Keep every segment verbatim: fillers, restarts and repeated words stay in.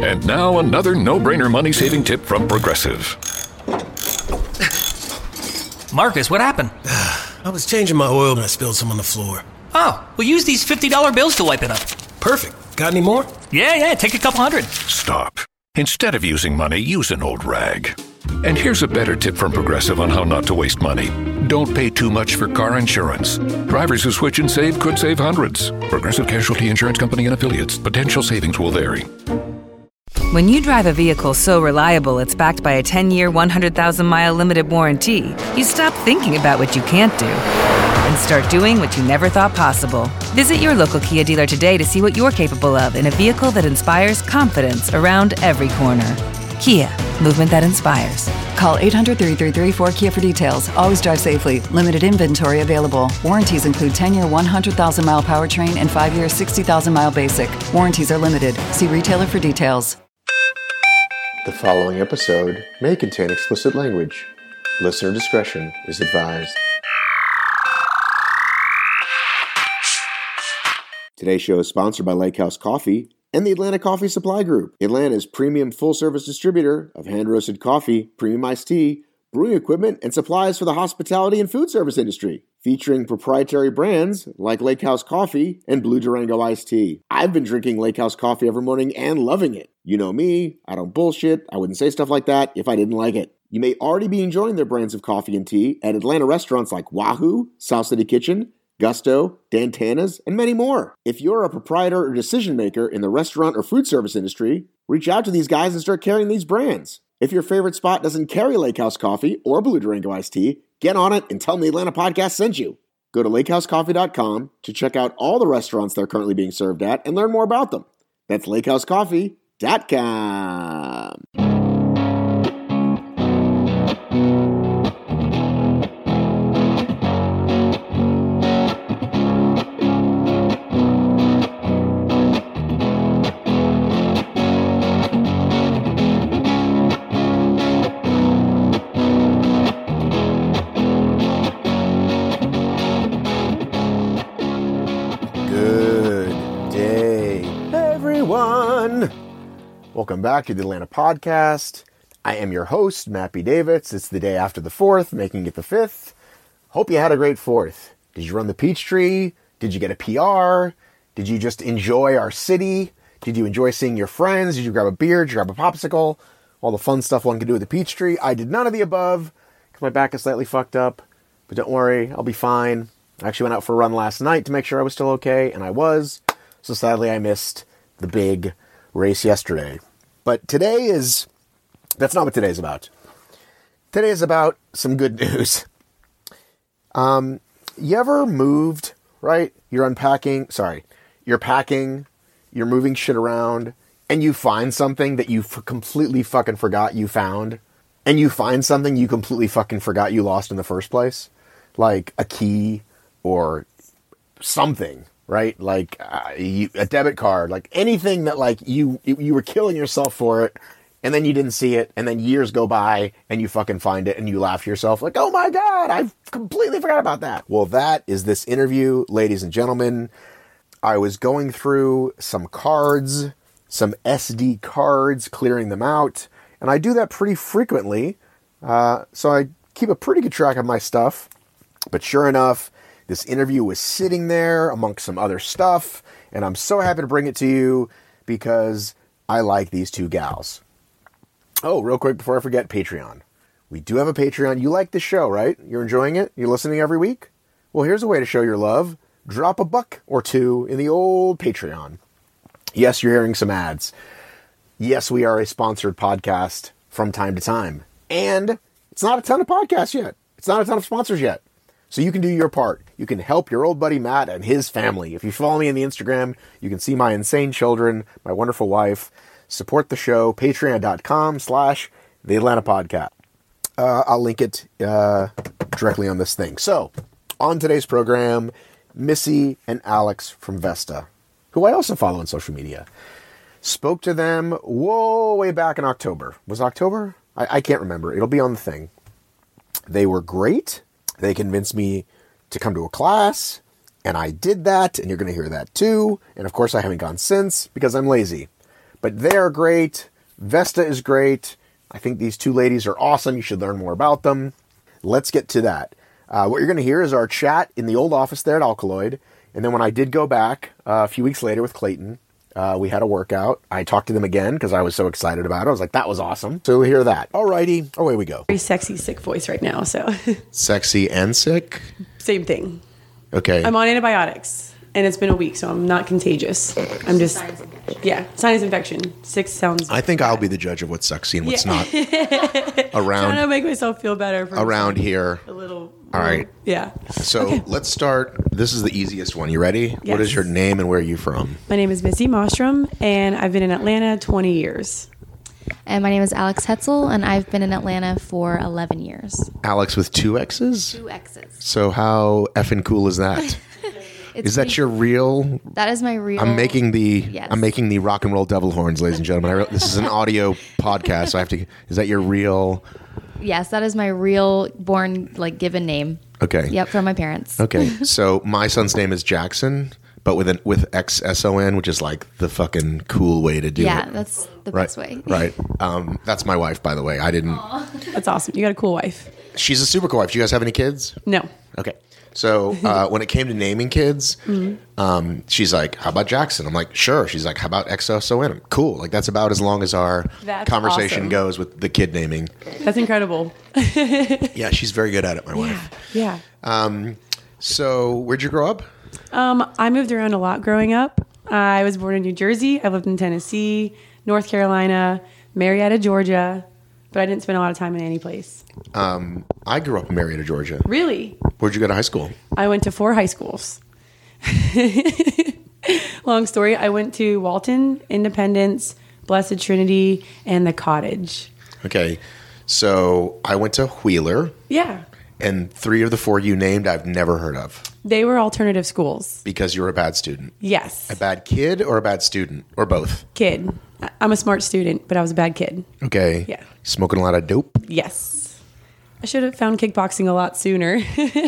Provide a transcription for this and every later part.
And now another no-brainer money-saving tip from Progressive. Marcus, what happened? I was changing my oil and I spilled some on the floor. Oh, we'll use these fifty dollar bills to wipe it up. Perfect. Got any more? Yeah, yeah, take a couple hundred. Stop. Instead of using money, use an old rag. And here's a better tip from Progressive on how not to waste money. Don't pay too much for car insurance. Drivers who switch and save could save hundreds. Progressive Casualty Insurance Company and Affiliates. Potential savings will vary. When you drive a vehicle so reliable it's backed by a ten-year, one hundred thousand mile limited warranty, you stop thinking about what you can't do and start doing what you never thought possible. Visit your local Kia dealer today to see what you're capable of in a vehicle that inspires confidence around every corner. Kia, movement that inspires. Call eight hundred, three three three, four K I A for details. Always drive safely. Limited inventory available. Warranties include ten-year, one hundred thousand mile powertrain and five-year, sixty thousand mile basic. Warranties are limited. See retailer for details. The following episode may contain explicit language. Listener discretion is advised. Today's show is sponsored by Lake House Coffee and the Atlanta Coffee Supply Group, Atlanta's premium full-service distributor of hand-roasted coffee, premium iced tea, brewing equipment, and supplies for the hospitality and food service industry, featuring proprietary brands like Lake House Coffee and Blue Durango Iced Tea. I've been drinking Lake House Coffee every morning and loving it. You know me, I don't bullshit, I wouldn't say stuff like that if I didn't like it. You may already be enjoying their brands of coffee and tea at Atlanta restaurants like Wahoo, South City Kitchen, Gusto, Dantana's, and many more. If you're a proprietor or decision maker in the restaurant or food service industry, reach out to these guys and start carrying these brands. If your favorite spot doesn't carry Lake House Coffee or Blue Durango Iced Tea, get on it and tell them the Atlanta Podcast sent you. Go to lake house coffee dot com to check out all the restaurants they're currently being served at and learn more about them. That's lake house coffee dot com. Welcome back to the Atlanta Podcast. I am your host, Matt B. Davids. It's the day after the fourth, making it the fifth. Hope you had a great fourth. Did you run the Peachtree? Did you get a P R? Did you just enjoy our city? Did you enjoy seeing your friends? Did you grab a beer? Did you grab a popsicle? All the fun stuff one can do with the Peachtree. I did none of the above because my back is slightly fucked up. But don't worry, I'll be fine. I actually went out for a run last night to make sure I was still okay, and I was. So sadly, I missed the big race yesterday. But today is, that's not what today's about. Today is about some good news. Um, you ever moved, right? You're unpacking, sorry, you're packing, you're moving shit around, and you find something that you f- completely fucking forgot you found, and you find something you completely fucking forgot you lost in the first place, like a key or something. Right? Like uh, you, a debit card, like anything that like you, you were killing yourself for it and then you didn't see it and then years go by and you fucking find it and you laugh to yourself like, oh my God, I've completely forgot about that. Well, that is this interview, ladies and gentlemen. I was going through some cards, some S D cards, clearing them out. And I do that pretty frequently. Uh, so I keep a pretty good track of my stuff. But sure enough, this interview was sitting there amongst some other stuff, and I'm so happy to bring it to you because I like these two gals. Oh, real quick before I forget, Patreon. We do have a Patreon. You like the show, right? You're enjoying it? You're listening every week? Well, here's a way to show your love. Drop a buck or two in the old Patreon. Yes, you're hearing some ads. Yes, we are a sponsored podcast from time to time. And it's not a ton of podcasts yet. It's not a ton of sponsors yet. So you can do your part. You can help your old buddy Matt and his family. If you follow me on the Instagram, you can see my insane children, my wonderful wife. Support the show, patreon.com slash the Atlanta Podcast. Uh, I'll link it uh, directly on this thing. So, on today's program, Missy and Alex from Vesta, who I also follow on social media. Spoke to them, whoa, way back in October. Was it October? I, I can't remember. It'll be on the thing. They were great. They convinced me to come to a class, and I did that, and you're going to hear that too. And of course, I haven't gone since because I'm lazy. But they are great. Vesta is great. I think these two ladies are awesome. You should learn more about them. Let's get to that. Uh, what you're going to hear is our chat in the old office there at Alkaloid. And then when I did go back uh, a few weeks later with Clayton, uh, we had a workout. I talked to them again because I was so excited about it. I was like, that was awesome. So we'll hear that. Alrighty. Away we go. Very sexy, sick voice right now, so. Sexy and sick? Same thing. Okay. I'm on antibiotics, and it's been a week, so I'm not contagious. I'm just, yeah, sinus infection. Sick sounds. I think I'll be the judge of what's sexy and what's Yeah. not Trying to around make myself feel better. For around here. A little. All right. Yeah. So let's start. This is the easiest one. You ready? What Yes. is your name and where are you from? My name is Missy Mostrom, and I've been in Atlanta twenty years. And my name is Alex Hetzel, and I've been in Atlanta for eleven years. Alex with two X's? Two X's. So how effing cool is that? It's Is that pretty- your real? That is my real. I'm making the Yes. I'm making the rock and roll devil horns, ladies and gentlemen. I re- this is an audio podcast, so I have to. Is that your real? Yes, that is my real born like given name. Okay. Yep, from my parents. Okay. So my son's name is Jackson, but with an with X S O N, which is like the fucking cool way to do Yeah, it. that's the Right. best way. Right. Um, that's my wife, by the way. I didn't. That's awesome. You got a cool wife. She's a super cool wife. Do you guys have any kids? No. Okay. So uh, when it came to naming kids, Mm-hmm. um, she's like, "How about Jackson?" I'm like, "Sure." She's like, "How about X S O N?" I'm, cool. Like that's about as long as our That's conversation awesome. goes with the kid naming. That's incredible. Yeah, she's very good at it. My wife. Yeah. So where'd you grow up? Um, I moved around a lot growing up. I was born in New Jersey. I lived in Tennessee, North Carolina, Marietta, Georgia, but I didn't spend a lot of time in any place. I grew up in Marietta, Georgia. Really? Where'd you go to high school? I went to four high schools. Long story. I went to Walton, Independence, Blessed Trinity, and the Cottage. Okay. So I went to Wheeler, Yeah. and three of the four you named I've never heard of They were alternative schools. because you were a bad student. Yes. A bad kid or a bad student or both? Kid. I- I'm a smart student, but I was a bad kid. Okay. Yeah. Smoking a lot of dope? Yes. I should have found kickboxing a lot sooner.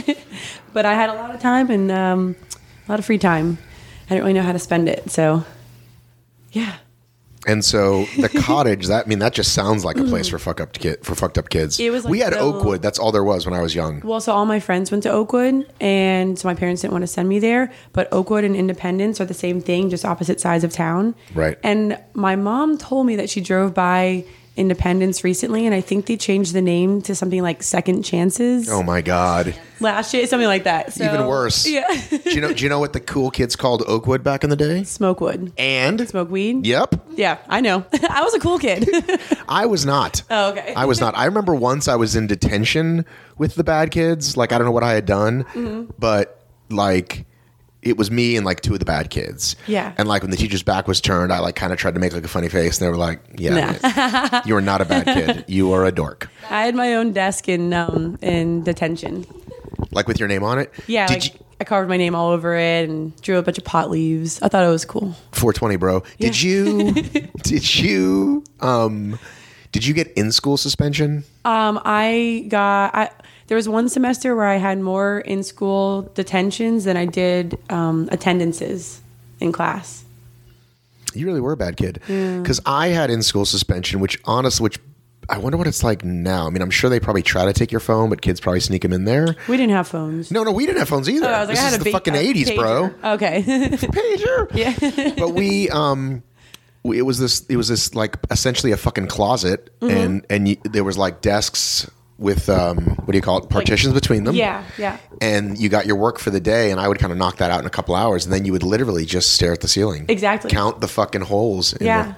But I had a lot of time and um, a lot of free time. I didn't really know how to spend it. So, yeah. And so the cottage, that I mean, that just sounds like a place for fuck up kid for fucked up kids. It was like we had the- Oakwood. That's all there was when I was young. Well, so all my friends went to Oakwood, and so my parents didn't want to send me there. But Oakwood and Independence are the same thing, just opposite sides of town. Right. And my mom told me that she drove by Independence recently, and I think they changed the name to something like Second Chances Oh my God! last year, something like that. So, Even worse. Yeah. do you know? Do you know what the cool kids called Oakwood back in the day? Smokewood. And Smoke weed. Yep, Yeah, I know. I was a cool kid. I was not. Oh, okay. I was not. I remember once I was in detention with the bad kids. Like I don't know what I had done, Mm-hmm. but like. It was me and like two of the bad kids. Yeah. And like when the teacher's back was turned, I like kind of tried to make like a funny face, and they were like, "Yeah, Nah. you are not a bad kid. You are a dork." I had my own desk in um in detention. Like with your name on it. Yeah, Did like you, I carved my name all over it and drew a bunch of pot leaves. I thought it was cool. four twenty, bro. Did you? did you? Um, did you get in school suspension? Um, I got I there was one semester where I had more in school detentions than I did um, attendances in class. You really were a bad kid. Because I had in school suspension, which honestly, which I wonder what it's like now. I mean, I'm sure they probably try to take your phone, but kids probably sneak them in there. We didn't have phones. No, no, we didn't have phones either. Oh, I was like, this I had is a the big- fucking a eighties, bro. pager. Okay. Pager. Yeah. But we, um, we, it was this, it was this like essentially a fucking closet, Mm-hmm. and and you, there was like desks with um, what do you call it? Partitions between them. Yeah, yeah. And you got your work for the day, and I would kind of knock that out in a couple hours, and then you would literally just stare at the ceiling. Exactly. Count the fucking holes. In Yeah.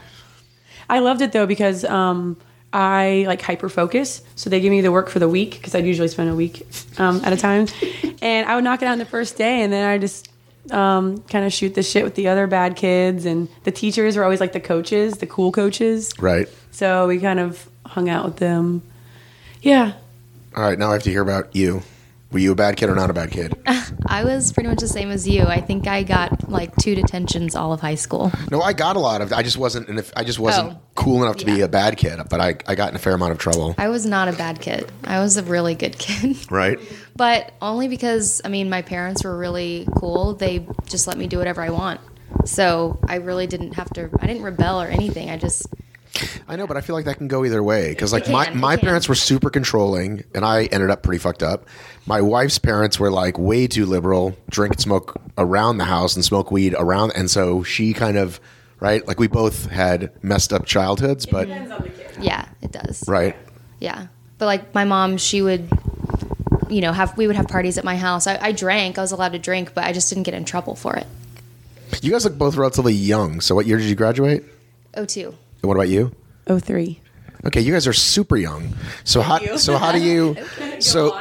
I loved it though because um, I like hyper focus. So they give me the work for the week because I'd usually spend a week um, at a time. And I would knock it out in the first day, and then I just um, kind of shoot the shit with the other bad kids. And the teachers were always like the coaches, the cool coaches. the, right. So we kind of hung out with them. Yeah. All right. Now I have to hear about you. Were you a bad kid or not a bad kid? I was pretty much the same as you. I think I got like two detentions all of high school. No, I got a lot of. I just wasn't. And if I just wasn't Oh. cool enough to be Yeah. a bad kid, but I, I got in a fair amount of trouble. I was not a bad kid. I was a really good kid. Right. But only because, I mean, my parents were really cool. They just let me do whatever I want. So I really didn't have to, I didn't rebel or anything. I just, I know, but I feel like that can go either way. Because like It my, can, it my can. parents were super controlling, and I ended up pretty fucked up. My wife's parents were like way too liberal, drink and smoke around the house and smoke weed around. And so she kind of, right, like we both had messed up childhoods, but yeah, it does. right. Yeah. But like my mom, she would, you know, have, we would have parties at my house. I, I drank, I was allowed to drink, but I just didn't get in trouble for it. You guys look both relatively young. So what year did you graduate? Oh, two. And what about you? oh three. Okay, you guys are super young. So how so how do you so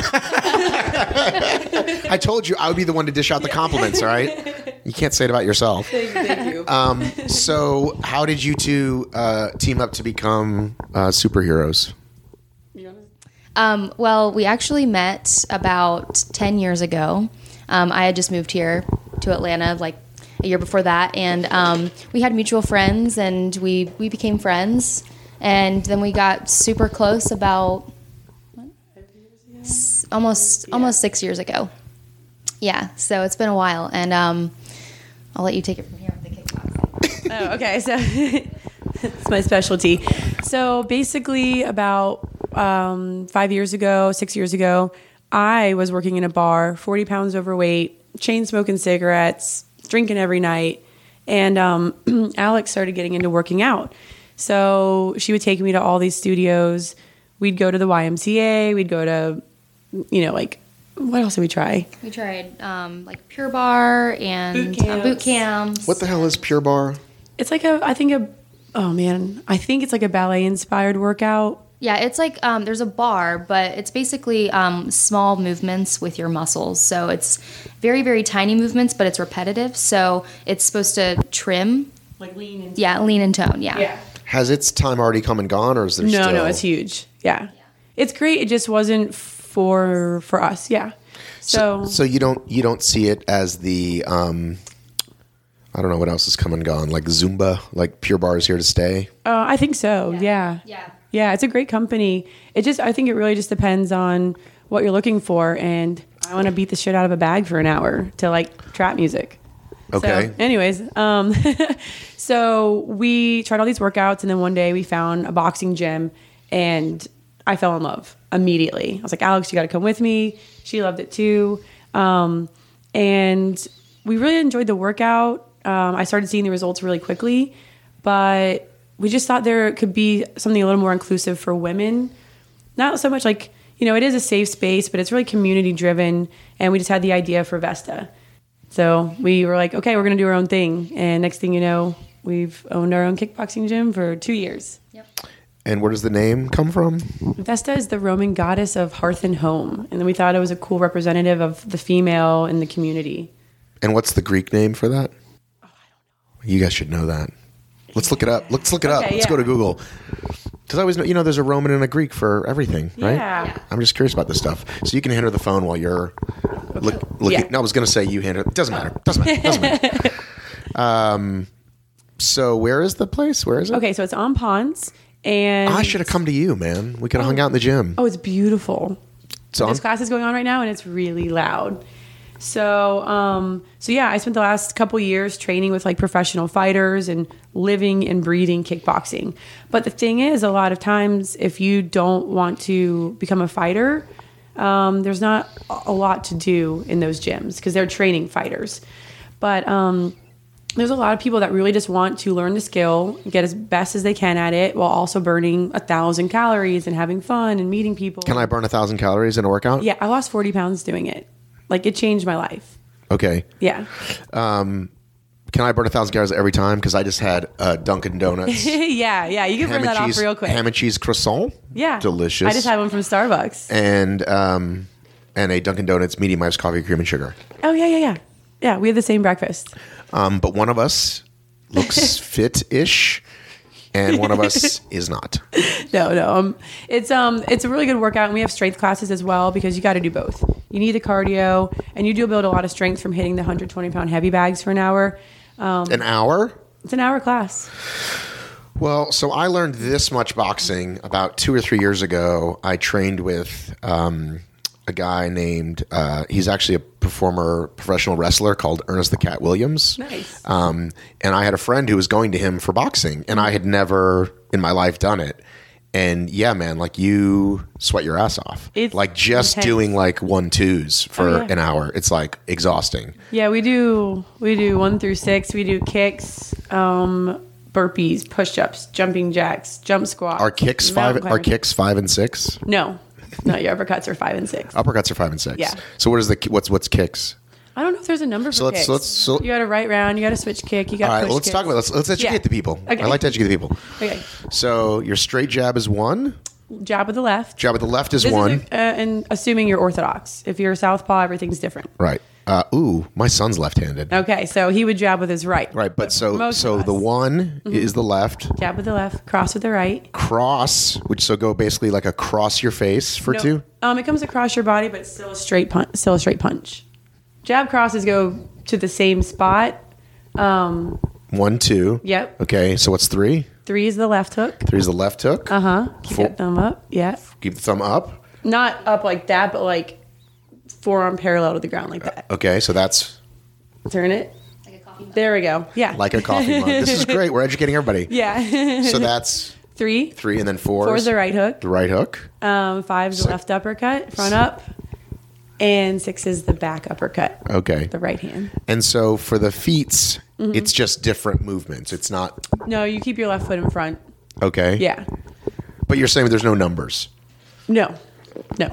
I told you I would be the one to dish out the compliments, all right? You can't say it about yourself. Thank you. Um, so how did you two uh, team up to become uh, superheroes? Um, well, we actually met about ten years ago. Um, I had just moved here to Atlanta like a year before that, and um, we had mutual friends, and we, we became friends, and then we got super close about what? S- almost yeah. almost six years ago. Yeah, so it's been a while, and um, I'll let you take it from here with the kickboxing. Oh, okay. So it's my specialty. So basically, about um, five years ago, six years ago, I was working in a bar, forty pounds overweight, chain smoking cigarettes, drinking every night. And um, Alex started getting into working out. So she would take me to all these studios. We'd go to the Y M C A. We'd go to, you know, like, what else did we try? We tried um, like Pure Bar and Boot uh, boot camps. camps. What the hell is Pure Bar? It's like a, I think a, oh man, I think it's like a ballet inspired workout. Yeah, it's like um, there's a bar, but it's basically um, small movements with your muscles. So it's very, very tiny movements, but it's repetitive. So it's supposed to trim. Like lean and Yeah, lean and tone. Yeah. Yeah. Has its time already come and gone, or is there No, still? no, it's huge. Yeah. It's great. It just wasn't for for us. Yeah. So, So you don't you don't see it as the um, I don't know what else has come and gone, like Zumba, like Pure Bar is here to stay. uh, I think so. Yeah. Yeah. Yeah, it's a great company. It just, I think it really just depends on what you're looking for. And I want to beat the shit out of a bag for an hour to like trap music. Okay. So, anyways, um, so we tried all these workouts, and then one day we found a boxing gym, and I fell in love immediately. I was like, Alex, you got to come with me. She loved it too. Um, and we really enjoyed the workout. Um, I started seeing the results really quickly, but we just thought there could be something a little more inclusive for women. Not so much like, you know, it is a safe space, but it's really community driven. And we just had the idea for Vesta. So we were like, okay, we're going to do our own thing. And next thing you know, we've owned our own kickboxing gym for two years. Yep. And where does the name come from? Vesta is the Roman goddess of hearth and home. And then we thought it was a cool representative of the female in the community. And what's the Greek name for that? Oh, I don't know. You guys should know that. Let's look it up. Let's look it up. Okay, Let's yeah. go to Google. Because I always know, you know, there's a Roman and a Greek for everything, right? Yeah. Yeah. I'm just curious about this stuff. So you can hand her the phone while you're look, looking. Yeah. No, I was going to say you hand her. It doesn't matter. Doesn't matter. Doesn't matter. um, so where is the place? Where is it? Okay, so it's on Ponce. And I should have come to you, man. We could have hung out in the gym. Oh, it's beautiful. So There's I'm- classes going on right now, and it's really loud. So, um, so yeah, I spent the last couple years training with like professional fighters and living and breathing kickboxing. But the thing is, a lot of times, if you don't want to become a fighter, um, there's not a lot to do in those gyms because they're training fighters. But um, there's a lot of people that really just want to learn the skill, get as best as they can at it, while also burning a thousand calories and having fun and meeting people. Can I burn a thousand calories in a workout? Yeah, I lost forty pounds doing it. Like, it changed my life. Okay. Yeah. Um, can I burn a thousand calories every time? Because I just had uh, Dunkin' Donuts. yeah, yeah. You can burn that cheese, off real quick. Ham and cheese croissant. Yeah. Delicious. I just had one from Starbucks. And um, and a Dunkin' Donuts medium iced coffee, cream and sugar. Oh, yeah, yeah, yeah. Yeah, we had the same breakfast. Um, but one of us looks fit-ish, and one of us is not. No, no. Um, it's um, it's a really good workout, and we have strength classes as well because you got to do both. You need the cardio, and you do build a lot of strength from hitting the one hundred twenty pound heavy bags for an hour. Um, An hour? It's an hour class. Well, so I learned this much boxing about two or three years ago. I trained with um, a guy named, uh, he's actually a performer, professional wrestler called Ernest the Cat Williams. Nice. Um, and I had a friend who was going to him for boxing, and I had never in my life done it. And yeah, man, like you sweat your ass off. It's like just intense. doing like one twos for Oh, yeah. an hour. It's like exhausting. Yeah, we do we do one through six. We do kicks, um, burpees, push-ups, jumping jacks, jump squats. Are kicks mountain five? Are climbing. kicks five and six? No, no, your uppercuts are five and six. Uppercuts are five and six. Yeah. So what is the what's what's kicks? I don't know if there's a number for So let's- kicks. let's- so- you got a right round, you got a switch kick, you got. All right, push well, let's kicks. talk about let's let's educate Yeah. the people. Okay. I like to educate the people. Okay, So your straight jab is one. jab with the left. Jab with the left is This one. Is a, uh, and assuming you're orthodox. If you're southpaw, everything's different. Right. Uh, ooh, my son's left-handed. Okay, so he would jab with his right. Right, but so most so of the us. one Mhm. is the left. Jab with the left, cross with the right. Cross, which so go basically like across your face for No, two. Um, it comes across your body, but it's still a straight punch. Still a straight punch. Jab crosses go to the same spot. Um, One, two. Yep. Okay, so what's three? three is the left hook. Three is the left hook. Uh huh. Keep Four- that thumb up. Yeah. Keep the thumb up. Not up like that, but like forearm parallel to the ground like that. Okay, so that's Turn it. There we go. Yeah. like a coffee mug. This is great. We're educating everybody. Yeah. So that's three. three, and then four. Four is is the right hook. The right hook. Um, five is the Six. left uppercut, front up, and six is the back uppercut, Okay. the right hand. And so for the feats, Mhm. it's just different movements. It's not No, you keep your left foot in front. okay. Yeah. But you're saying there's no numbers. No. No.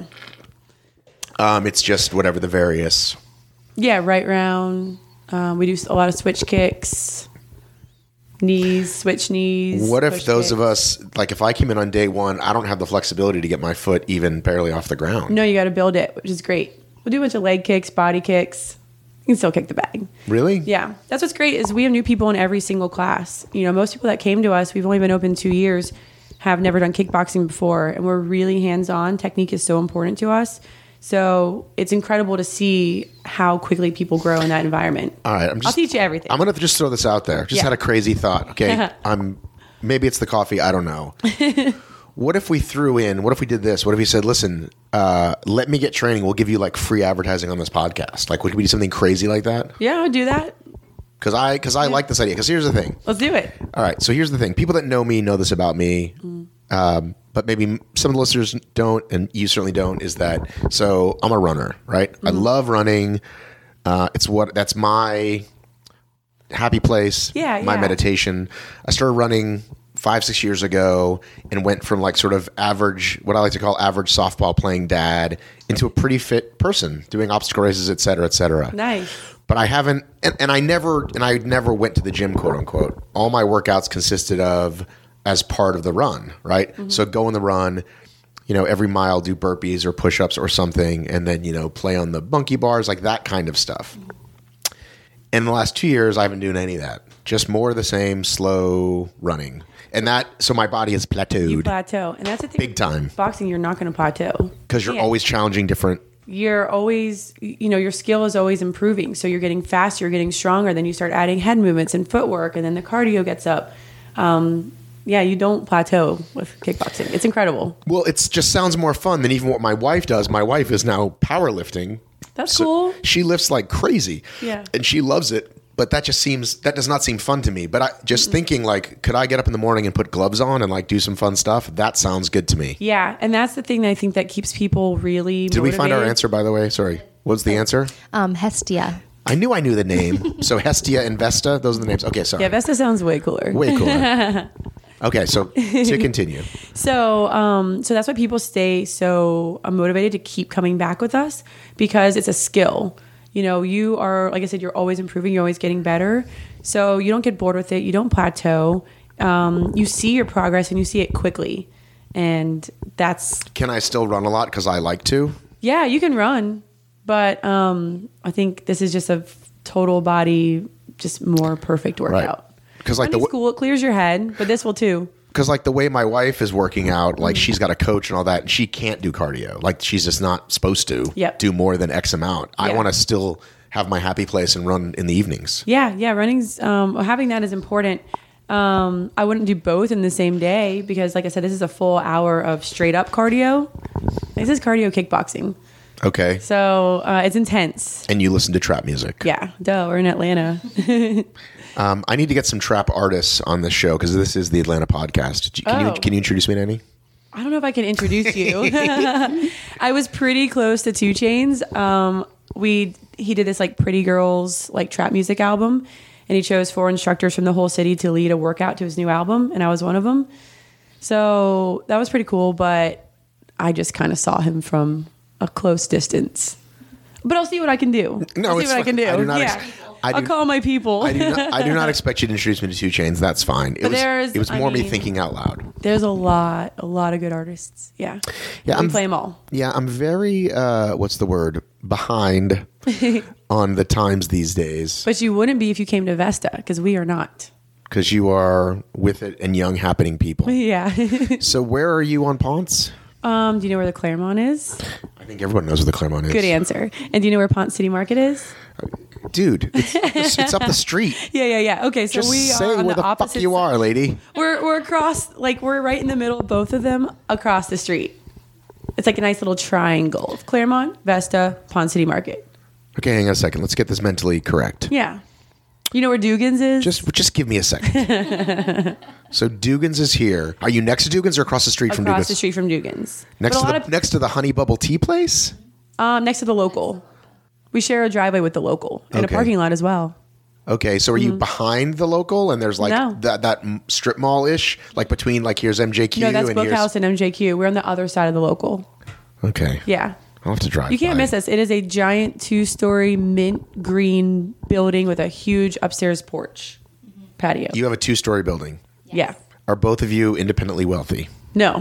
Um, it's just whatever the various. Yeah, right round. Um, we do a lot of switch kicks, knees, switch knees. What if push those kicks. of us, like if I came in on day one, I don't have the flexibility to get my foot even barely off the ground. No, you got to build it, which is great. We'll do a bunch of leg kicks, body kicks. You can still kick the bag. Really? Yeah, that's what's great is we have new people in every single class. You know, most people that came to us, we've only been open two years, have never done kickboxing before, and we're really hands-on. Technique is so important to us. So it's incredible to see how quickly people grow in that environment. All right, I'm just, I'll teach you everything. I'm gonna just throw this out there. Just Yeah. had a crazy thought. Okay, I'm maybe it's the coffee. I don't know. What if we threw in? What if we did this? What if we said, "Listen, uh, let me get training. We'll give you like free advertising on this podcast." Like, would we do something crazy like that? Yeah, I would do that. Because I because I like this idea. Because here's the thing. Let's do it. All right, so here's the thing. People that know me know this about me, um, but maybe some of the listeners don't, and you certainly don't, is that, so I'm a runner, right? I love running. Uh, it's what, that's my happy place, Yeah, my yeah. meditation. I started running five, six years ago and went from like sort of average, what I like to call average softball playing dad, into a pretty fit person, doing obstacle races, et cetera, et cetera. Nice. But I haven't, and, and I never, and I never went to the gym, quote unquote. All my workouts consisted of as part of the run, right? Mm-hmm. So go on the run, you know, every mile do burpees or push-ups or something, and then, you know, play on the monkey bars, like that kind of stuff. In the last two years, I haven't done any of that. Just more of the same slow running. And that, so my body has You plateaued plateau. And that's the thing. big time Boxing, you're not going to plateau. because you're Yeah. always challenging different. You're always, you know, your skill is always improving. So you're getting faster, you're getting stronger. Then you start adding head movements and footwork, and then the cardio gets up. Um, yeah, you don't plateau with kickboxing. It's incredible. Well, it just sounds more fun than even what my wife does. My wife is now powerlifting. That's So cool. She lifts like crazy. Yeah. And she loves it. But that just seems, that does not seem fun to me. But I just thinking like, could I get up in the morning and put gloves on and like do some fun stuff? That sounds good to me. Yeah, and that's the thing that I think that keeps people really. Did we find our motivated. answer, by the way? Sorry. What's the answer? Um, Hestia. I knew I knew the name. So Hestia and Vesta, those are the names. Okay, sorry. Yeah, Vesta sounds way cooler. Way cooler. Okay, so to continue. So, um, so that's why people stay so uh, motivated to keep coming back with us, because it's a skill. You know, you are, like I said, you're always improving, you're always getting better. So you don't get bored with it. You don't plateau. Um, you see your progress and you see it quickly. And that's, Can I still run a lot because I like to? yeah, you can run. But um, I think this is just a f- total body, just more perfect workout. Because like Running's the cool. It clears your head, but this will too. because like the way my wife is working out, like she's got a coach and all that, and she can't do cardio. Like she's just not supposed to Yep. do more than X amount. I Yeah. want to still have my happy place and run in the evenings. Yeah, yeah. Running's um, having that is important. Um, I wouldn't do both in the same day because, like I said, this is a full hour of straight up cardio. This is cardio kickboxing. Okay. So uh, it's intense. And you listen to trap music. Yeah, duh, we're in Atlanta. um, I need to get some trap artists on this show because this is the Atlanta podcast. Can Oh. you can you introduce me to any? I don't know if I can introduce you. I was pretty close to Two Chainz. Um, we he did this like Pretty Girls like trap music album, and he chose four instructors from the whole city to lead a workout to his new album, and I was one of them. So that was pretty cool, but I just kind of saw him from a close distance. But I'll see what I can do. No, I'll see it's what I fine. can do. I do not yeah. ex- I I'll do- call my people. I do not, I do not expect you to introduce me to Two Chainz. That's fine. It But was there's- it was I more me mean- thinking out loud. There's a lot, a lot of good artists. Yeah. Yeah, we I'm- play them all. Yeah, I'm very uh, what's the word behind on the times these days But you wouldn't be if you came to Vesta, because we are not. because you are with it and young happening people. Yeah. So where are you on Ponce? um, do you know where the Claremont is? I think everyone knows where the Claremont is. Good answer. And do you know where Ponce City Market is? Dude, it's up the, it's up the street. Yeah, yeah, yeah. Okay, so Just we say are on where the, the, opposite fuck you side. are, lady. We're we're across, like we're right in the middle of both of them, across the street. It's like a nice little triangle of Claremont, Vesta, Ponce City Market. Okay, hang on a second. Let's get this mentally correct. Yeah. You know where Dugan's is? Just just give me a second. So Dugan's is here. Are you next to Dugan's or across the street from across Dugan's? the street from Dugan's. Next But to a the lot of, next to the Honey Bubble Tea place? um, next to the local. We share a driveway with the local and Okay. a parking lot as well. Okay, so are you behind the local and there's like Mm-hmm. No. that that m- strip mall ish, like between like here's M J Q No, that's and here's Bookhouse and M J Q. We're on the other side of the local. Okay. Yeah. I'll have to drive. You can't by. miss us. It is a giant two-story mint green building with a huge upstairs porch patio. You have a two story building. Yeah. Are both of you independently wealthy? No.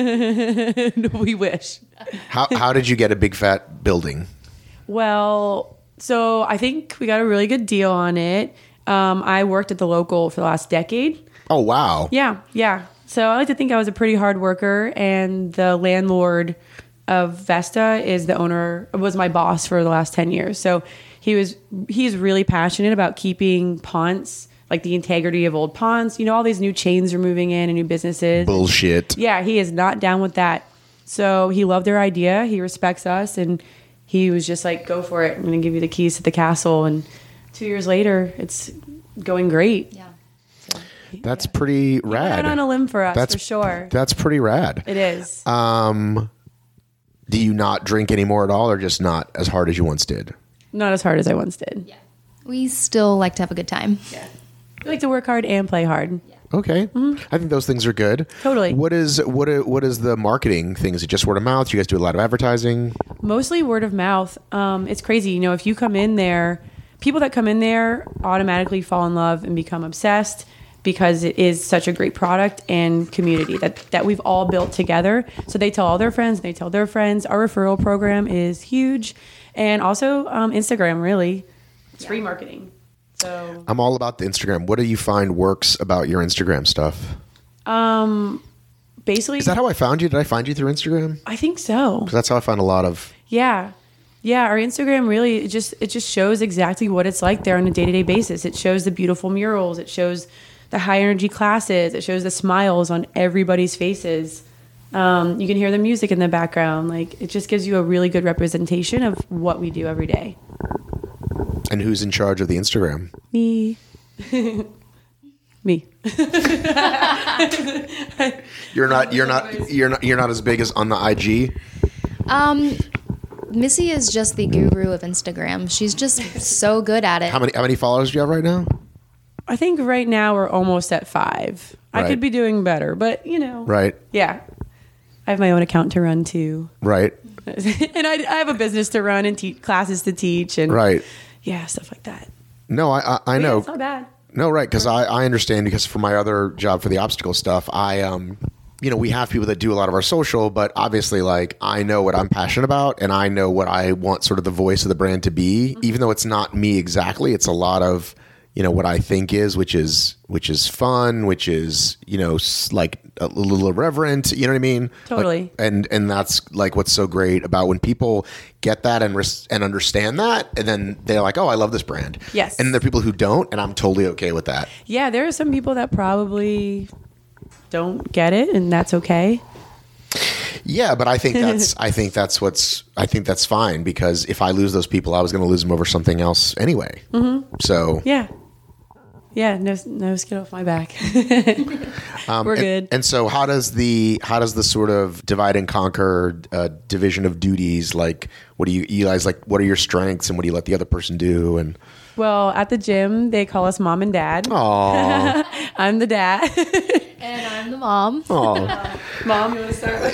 We wish. How how did you get a big fat building? Well, so I think we got a really good deal on it. Um, I worked at the local for the last decade. Oh wow. Yeah, yeah. So I like to think I was a pretty hard worker, and the landlord of Vesta is the owner, was my boss for the last ten years. So he was, he's really passionate about keeping Ponce, like the integrity of old Ponce. You know, all these new chains are moving in and new businesses. Bullshit. Yeah, he is not down with that. So he loved their idea. He respects us, and he was just like, go for it. I'm going to give you the keys to the castle. And two years later, it's going great. Yeah. That's pretty rad. Out on a limb for us, That's for sure. That's pretty rad. It is. Um, do you not drink anymore at all, or just not as hard as you once did? Not as hard as I once did. Yeah. We still like to have a good time. Yeah. I like to work hard and play hard. Okay, I think those things are good. Mm-hmm. Totally. What is what? i- What is the marketing thing? Is it just word of mouth? You guys do a lot of advertising. Mostly word of mouth. Um, it's crazy. You know, if you come in there, people that come in there automatically fall in love and become obsessed because it is such a great product and community that, that we've all built together. So they tell all their friends, and they tell their friends. Our referral program is huge. And also um, Instagram, really. It's free marketing. So I'm all about the Instagram. What do you find works about your Instagram stuff? um, basically, Is that how I found you? Did I find you through Instagram? I think so. 'Cause that's how I found a lot of. Yeah. Yeah, our Instagram really it just it just shows exactly what it's like there on a day-to-day basis. It shows the beautiful murals, it shows the high energy classes, it shows the smiles on everybody's faces. Um, you can hear the music in the background. Like it just gives you a really good representation of what we do every day. And who's in charge of the Instagram? Me. Me. You're not. You're not. You're not. You're not as big as on the I G. Um, Missy is just the guru of Instagram. She's just so good at it. How many? How many followers do you have right now? I think right now we're almost at five. I Right. could be doing better, but you know. Right. Yeah. I have my own account to run too. Right. And I, I have a business to run and te- classes to teach and Right. yeah, stuff like that. No, I. I, I Yeah, know. it's not bad. No, right, because I, I understand because for my other job for the obstacle stuff, I um you know, we have people that do a lot of our social, but obviously like I know what I'm passionate about and I know what I want sort of the voice of the brand to be, even though it's not me exactly, it's a lot of, you know, what I think is, which is which is fun, which is, you know, s- like a little irreverent, you know what I mean? Totally. Like, and and that's like what's so great about when people get that and res- and understand that, and then they're like, "Oh, I love this brand." Yes. And there are people who don't, and I'm totally okay with that. Yeah, there are some people that probably don't get it, and that's okay. Yeah, but I think that's I think that's what's I think that's fine because if I lose those people, I was going to lose them over something else anyway. Mm-hmm. So yeah, yeah, no no skin off my back. um, We're and, good. And so, how does the how does the sort of divide and conquer uh, division of duties like? What do you you guys like? What are your strengths and what do you let the other person do? And Well, at the gym, they call us mom and dad. Aww. I'm the dad. And I'm the mom. Aww. Mom, you want to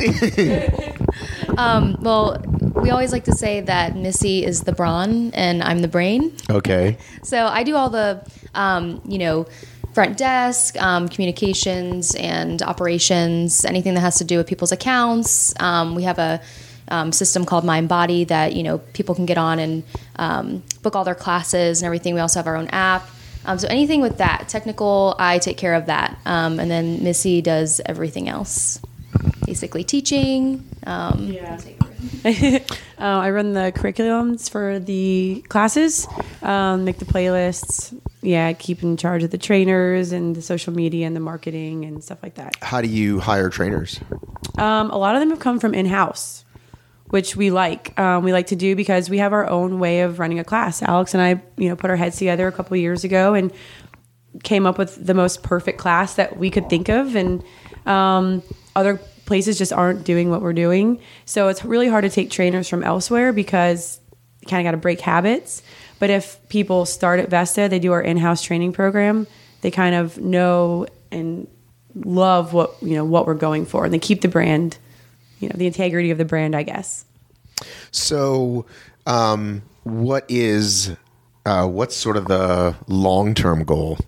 start? um, well, we always like to say that Missy is the brawn and I'm the brain. Okay. So I do all the, um, you know, front desk, um, communications and operations, anything that has to do with people's accounts. Um, we have a um, system called Mind Body that, you know, people can get on and um, book all their classes and everything. We also have our own app. Um, so anything with that, technical, I take care of that. Um, and then Missy does everything else. Basically teaching. Um, Yeah. uh, I run the curriculums for the classes, um, make the playlists. Yeah, keep in charge of the trainers and the social media and the marketing and stuff like that. How do you hire trainers? Um, a lot of them have come from in-house, which we like. Um, we like to do because we have our own way of running a class. Alex and I, you know, put our heads together a couple of years ago and came up with the most perfect class that we could think of. And um, other places just aren't doing what we're doing. So it's really hard to take trainers from elsewhere because you kind of got to break habits. But if people start at Vesta, they do our in-house training program. They kind of know and love what, you know, what we're going for, and they keep the brand, you know, the integrity of the brand, I guess. So, um, what is, uh, what's sort of the long-term goal?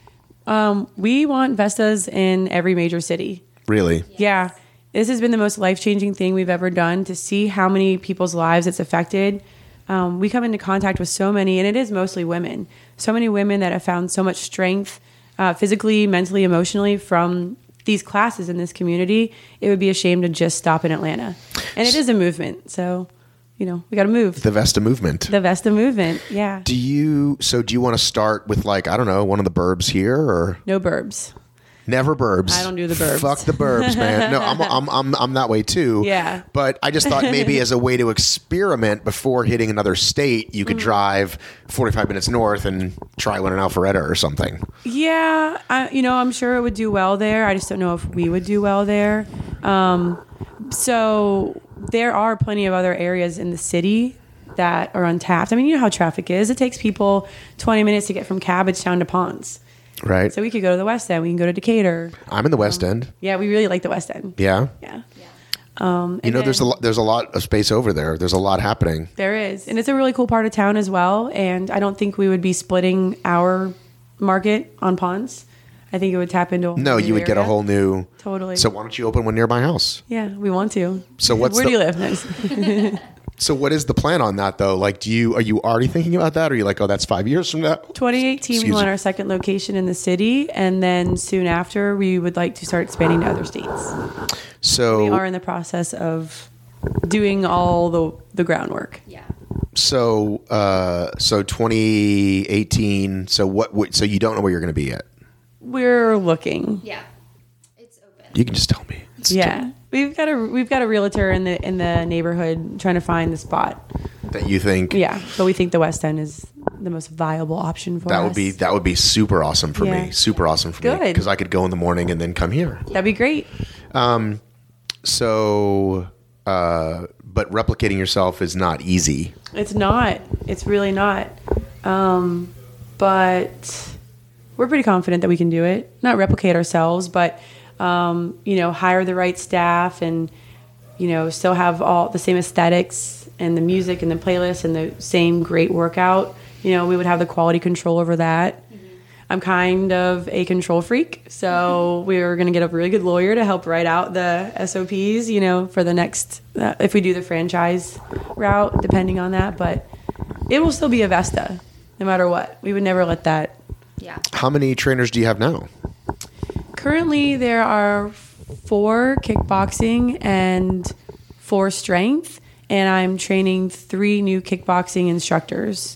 Um, we want Vestas in every major city. Really? Yeah. This has been the most life-changing thing we've ever done, to see how many people's lives it's affected. Um, we come into contact with so many, and it is mostly women, so many women that have found so much strength, uh, physically, mentally, emotionally, from these classes in this community. It would be a shame to just stop in Atlanta. And it is a movement. So, you know, we got to move. The Vesta movement. The Vesta movement. Yeah. Do you, so do you want to start with like, I don't know, one of the burbs here or? No burbs. Never burbs. I don't do the burbs. Fuck the burbs, man. No, I'm, I'm, I'm, I'm that way too. Yeah. But I just thought maybe as a way to experiment before hitting another state, you could Mm. drive forty-five minutes north and try one in Alpharetta or something. Yeah, I, you know, I'm sure it would do well there. I just don't know if we would do well there. Um, so there are plenty of other areas in the city that are untapped. I mean, you know how traffic is. It takes people twenty minutes to get from Cabbagetown to Ponce. Right. So we could go to the West End. We can go to Decatur. I'm in the West End. Yeah, we really like the West End. Yeah. Yeah. Um, You and know, there's a then- lot, there's a lot of space over there. There's a lot happening. There is. And it's a really cool part of town as well. And I don't think we would be splitting our market on Ponce. I think it would tap into a whole No, new you would get a area. whole new. Totally. So why don't you open one near my house? Yeah, we want to. So what's Where the- do you live next? So what is the plan on that though? Like, do you, are you already thinking about that? Or are you like, oh, that's five years from now? twenty eighteen, Excuse we want me. our second location in the city. And then soon after, we would like to start expanding to other states. So We are in the process of doing all the, the groundwork. Yeah. So, uh, so twenty eighteen. So what, what? So you don't know where you're going to be yet? We're looking. Yeah. It's open. You can just tell me. It's Yeah. We've got a we've got a realtor in the in the neighborhood trying to find the spot. that you think Yeah, but we think the West End is the most viable option for that us. would be that would be super awesome for Yeah. me. Super awesome for me Good. because I could go in the morning and then come here. That'd be great. So, uh, but replicating yourself is not easy. It's not. It's really not. Um, but we're pretty confident that we can do it. Not replicate ourselves, but um, you know, hire the right staff and you know, still have all the same aesthetics and the music and the playlist and the same great workout. You know, we would have the quality control over that. I'm kind of a control freak, so we were going to get a really good lawyer to help write out the S O Ps, you know, for the next, uh, if we do the franchise route, depending on that. But it will still be a Vesta, no matter what. We would never let that. Yeah. How many trainers do you have now? Currently, there are four kickboxing and four strength, and I'm training three new kickboxing instructors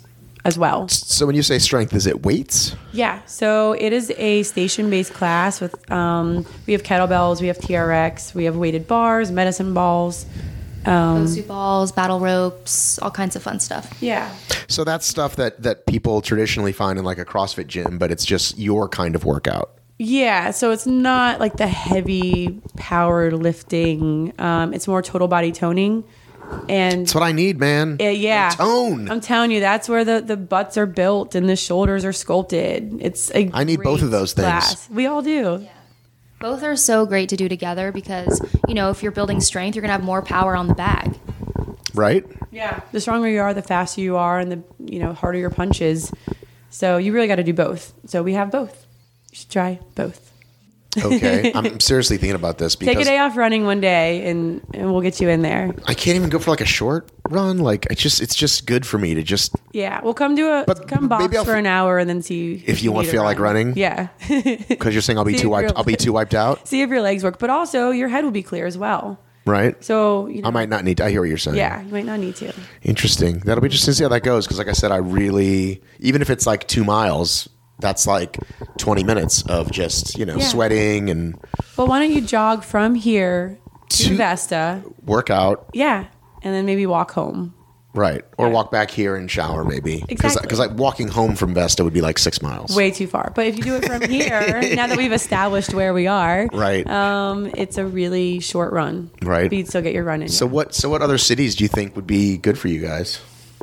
as well. So when you say strength, is it weights? Yeah, so it is a station-based class with, um, we have kettlebells, we have T R X, we have weighted bars, medicine balls. Um, Bosu balls, battle ropes, all kinds of fun stuff. Yeah. So that's stuff that, that people traditionally find in like a CrossFit gym, but it's just your kind of workout. Yeah, so it's not like the heavy power lifting. Um, it's more total body toning. And that's what I need, man. Uh, yeah. Tone. I'm telling you, that's where the, the butts are built and the shoulders are sculpted. It's a I need both of those things. class. We all do. Yeah. Both are so great to do together because, you know, if you're building strength, you're going to have more power on the bag. Right? Yeah. The stronger you are, the faster you are, and the, you know, harder your punches. So you really got to do both. So we have both. You should try both. Okay. I'm seriously thinking about this because take a day off running one day and, and we'll get you in there. I can't even go for like a short run. Like it's just, it's just good for me to just. Yeah. We'll come do a, But come box maybe I'll for f- an hour and then see If you want need to to feel like run. running. Yeah. Because you're saying I'll be See too if wiped. you're- I'll be too wiped out. See if your legs work, but also your head will be clear as well. Right. So, you know, I might not need to. I hear what you're saying. yeah, you might not need to. Interesting. That'll be interesting to see how that goes. Because like I said, I really, even if it's like two miles, that's like twenty minutes of just, you know, Yeah. sweating and Well, why don't you jog from here to, To- Vesta? workout. Yeah. And then maybe walk home. Right. Or Yeah. walk back here and shower maybe. Because Exactly. like walking home from Vesta would be like six miles. Way too far. But if you do it from here, now that we've established where we are, Right. um, it's a really short run. Right. But you'd still get your run in. So yeah. what, so what other cities do you think would be good for you guys?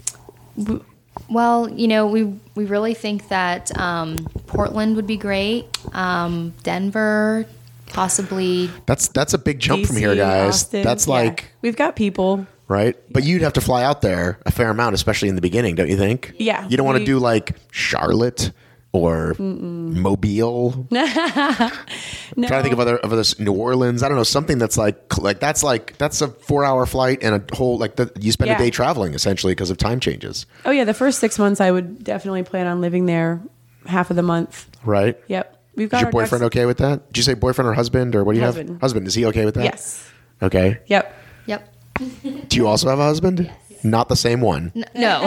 Well, you know, we we really think that um, Portland would be great. Um, Denver, possibly. That's, that's a big jump from D C, here, guys. Austin. That's Yeah. like, We've got people. right? But you'd have to fly out there a fair amount, especially in the beginning, don't you think? Yeah. You don't want to We- do like Charlotte or Mobile. No. Trying to think of other of this New Orleans. I don't know, something that's like like that's like that's a four hour flight and a whole like the, you spend Yeah. a day traveling essentially because of time changes, Oh, yeah. The first six months, I would definitely plan on living there half of the month. right? Yep. We've got Is your our boyfriend ducks- okay with that? Did you say boyfriend or husband or what do you have? Husband. Husband. Is he okay with that? Yes. Okay. Yep. Yep. Do you also have a husband? Not the same one. N- no.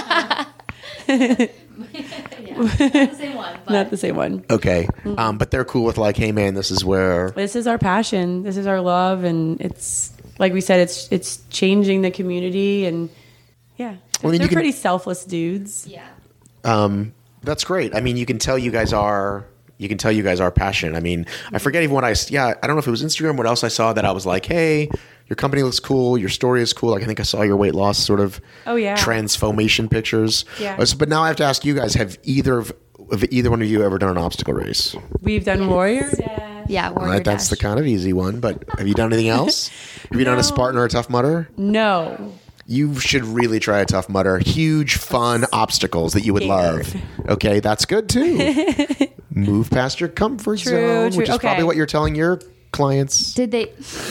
yeah, not the same one. But Not the same one. Okay. Um, but they're cool with like, hey man, this is where. This is our passion. This is our love, and it's like we said, it's it's changing the community, and yeah, Well, I mean, they're you can- pretty selfless dudes. yeah. Um, that's great. I mean, you can tell you guys are. You can tell you guys are passionate. I mean, I forget even what I. Yeah, I don't know if it was Instagram. What else I saw that I was like, hey, your company looks cool. Your story is cool. Like I think I saw your weight loss sort of. Oh, yeah. Transformation pictures. Yeah. Uh, so- But now I have to ask you guys: Have either of have either one of you ever done an obstacle race? We've done Warrior. Yeah. Warrior Right, that's the Dash. kind of easy one. But have you done anything else? Have you done a No. Spartan or a Tough Mudder? No. You should really try a Tough Mudder. Huge, fun obstacles that you would Scared. love. Okay, that's good too. Move past your comfort True, zone, true. which is Okay. probably what you're telling your clients. Did they?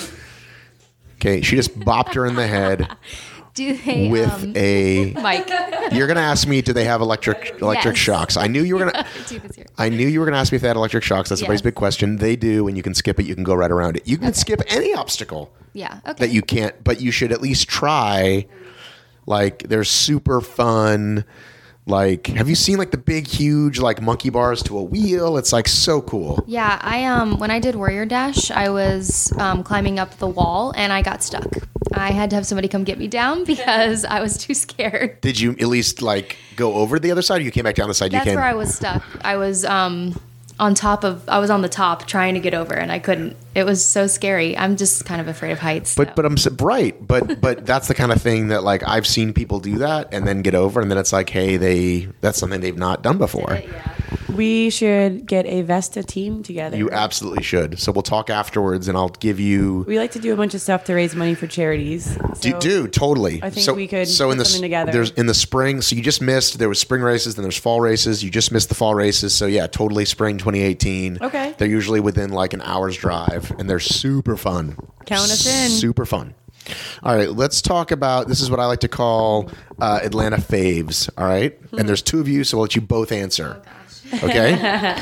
Okay, she just bopped her in the head Do they? with um, a. Mike. You're gonna ask me, do they have electric electric Yes. shocks? I knew you were gonna. Dude, it's here. I knew you were gonna ask me if they had electric shocks. That's everybody's Yes. big question. They do, and you can skip it. You can go right around it. You can skip any obstacle. Yeah. Okay. That you can't, but you should at least try. Like, they're super fun. Like, have you seen like the big, huge like monkey bars to a wheel? It's like so cool. Yeah, I um when I did Warrior Dash, I was um, climbing up the wall and I got stuck. I had to have somebody come get me down because I was too scared. Did you at least like go over to the other side, or you came back down the side? That's you came. where I was stuck. I was um on top of I was on the top trying to get over and I couldn't. It was so scary. I'm just kind of afraid of heights. But so. but I'm s- right. But but that's the kind of thing that like I've seen people do that and then get over, and then it's like, hey, they that's something they've not done before. yeah. We should get a Vesta team together. You absolutely should. So we'll talk afterwards, and I'll give you. we like to do a bunch of stuff to raise money for charities. Do, So do totally. I think so, we could so put in the, something together. There's in the spring. So you just missed. There was spring races, then there's fall races. You just missed the fall races. So yeah, totally spring twenty eighteen. Okay. They're usually within like an hour's drive, and they're super fun. Count us in. Super fun. All right, let's talk about. This is what I like to call uh, Atlanta faves. All right, and there's two of you, so I'll let you both answer. Okay.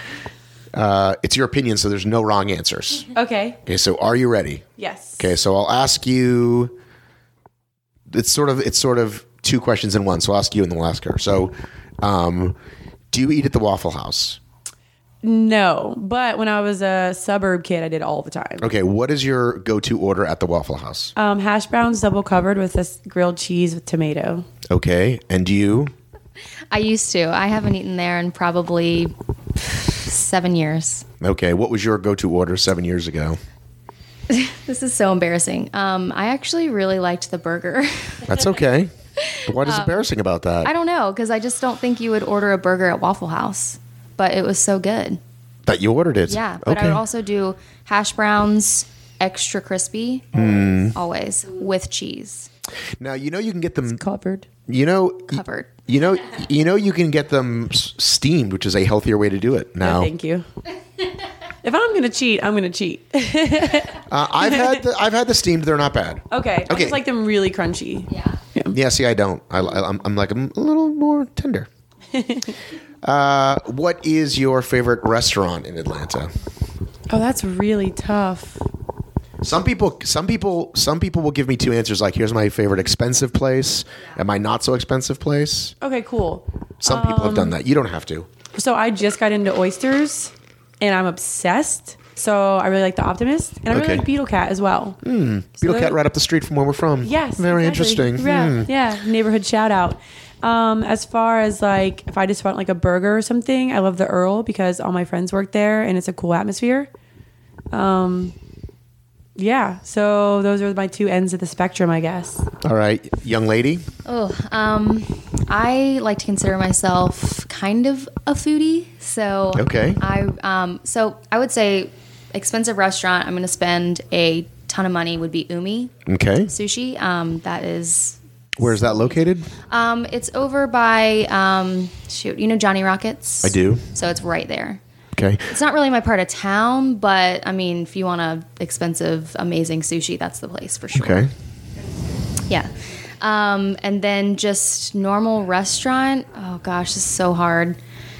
uh, it's your opinion, so there's no wrong answers. Okay. Okay, so are you ready? Yes. Okay, so I'll ask you. It's sort of it's sort of two questions in one. So I'll ask you and then we'll ask her. So, um, do you eat at the Waffle House? No, but when I was a suburb kid, I did all the time. Okay, what is your go-to order at the Waffle House? Um, hash browns double covered with this grilled cheese with tomato. Okay, and you? I used to. I haven't eaten there in probably seven years. Okay, what was your go-to order seven years ago? This is so embarrassing. Um, I actually really liked the burger. That's okay. What is embarrassing about that? I don't know, because I just don't think you would order a burger at Waffle House. But it was so good. That you ordered it? Yeah, but okay. I would also do hash browns, extra crispy, Mm. always, with cheese. Now, you know you can get them... Covered. You know... Covered. You know, you know you can get them s- steamed, which is a healthier way to do it now. No, thank you. If I'm going to cheat, I'm going to cheat. uh, I've had the, I've had the steamed. They're not bad. Okay. I Okay. just like them really crunchy. Yeah. Yeah, see, I don't. I, I, I'm, I'm like I'm a little more tender. uh, what is your favorite restaurant in Atlanta? Oh, that's really tough. Some people, some people, some people will give me two answers. Like, here's my favorite expensive place and my not so expensive place. Okay, cool. Some people have done that. You don't have to. So I just got into oysters, and I'm obsessed. So I really like the Optimist, and I really Okay. like Beetle Cat as well. Mm, So Beetle those- Cat right up the street from where we're from. Yes, Very exactly. interesting. Yeah, Hmm. yeah. Neighborhood shout out. Um, as far as like, if I just want like a burger or something, I love the Earl because all my friends work there, and it's a cool atmosphere. Um, yeah. So those are my two ends of the spectrum, I guess. All right, young lady. Oh, um, I like to consider myself kind of a foodie. So Okay. I um, so I would say expensive restaurant. I'm going to spend a ton of money. Would be Umi Okay. Sushi. Um, that is. Where's that located? Um, it's over by um, shoot. You know Johnny Rockets. I do. So it's right there. Okay. It's not really my part of town, but I mean, if you want a expensive, amazing sushi, that's the place for sure. Okay. Yeah. Um, and then just normal restaurant. Oh gosh, this is so hard.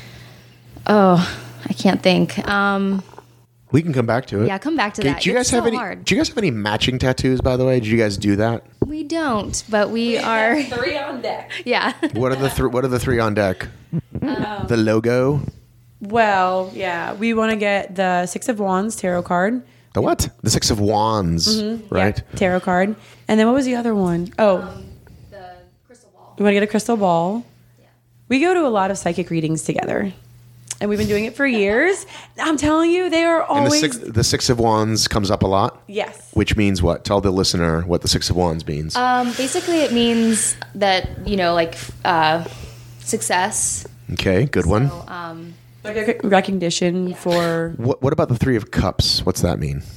Oh, I can't think. Um, We can come back to it. yeah, come back to Okay, that. do you guys It's have so any? hard. Do you guys have any matching tattoos? By the way, did you guys do that? We don't, but we are. Three on deck. Yeah. What are the th- What are the three on deck? The logo. Well, yeah, we want to get the Six of Wands tarot card. The what? The Six of Wands. Right. Yeah, tarot card. And then what was the other one? Oh, The crystal ball. we want to get a crystal ball. We go to a lot of psychic readings together. And we've been doing it for years. I'm telling you, they are And the always... six, the Six of Wands comes up a lot. Yes. Which means what? Tell the listener what the Six of Wands means. Um, basically, it means that you know, like uh, success. Okay, good one. So, um, Like a recognition for... What What about the Three of Cups? What's that mean?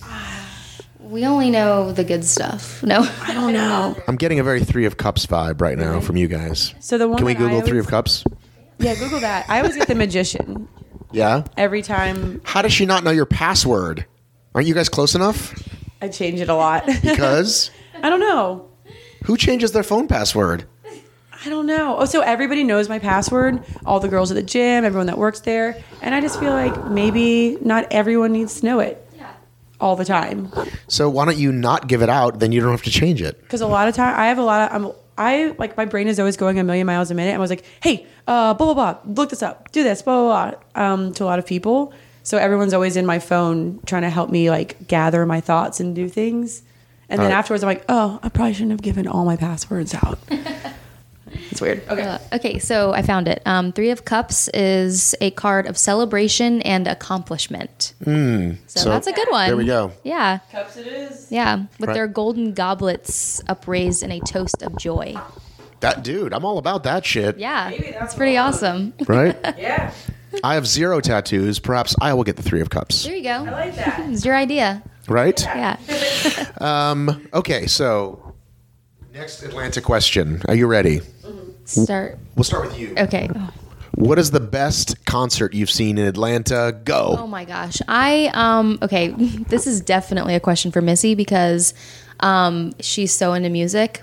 we only know the good stuff. No, I don't know. I'm getting a very Three of Cups vibe right now from you guys. So the one Can we that I Google Three always- of Cups? Yeah, Google that. I always get the magician Yeah. every time. How does she not know your password? Aren't you guys close enough? I change it a lot. Because I don't know. who changes their phone password? I don't know. Oh, so everybody knows my password. All the girls at the gym, everyone that works there. And I just feel like maybe not everyone needs to know it all the time. So why don't you not give it out? Then you don't have to change it. Because a lot of time, I have a lot of, I'm, I like my brain is always going a million miles a minute. And I was like, hey, uh, blah, blah, blah, look this up, do this, blah, blah, blah, um, to a lot of people. So everyone's always in my phone trying to help me like gather my thoughts and do things. And then All right. afterwards, I'm like, oh, I probably shouldn't have given all my passwords out. It's weird. Okay. Uh, okay, so I found it. Um, Three of Cups is a card of celebration and accomplishment. Mm, So, that's a good one. There we go. Yeah. Cups it is. Yeah. With Right. their golden goblets upraised in a toast of joy. That dude, I'm all about that shit. Yeah. That's pretty awesome. Right? Yeah. I have zero tattoos. Perhaps I will get the Three of Cups. There you go. I like that. It's your idea. Right? Yeah. Um, okay, so next Atlanta question. Are you ready? Start. We'll start with you. Okay. What is the best concert you've seen in Atlanta? Go. Oh my gosh. I um okay, this is definitely a question for Missy because um she's so into music,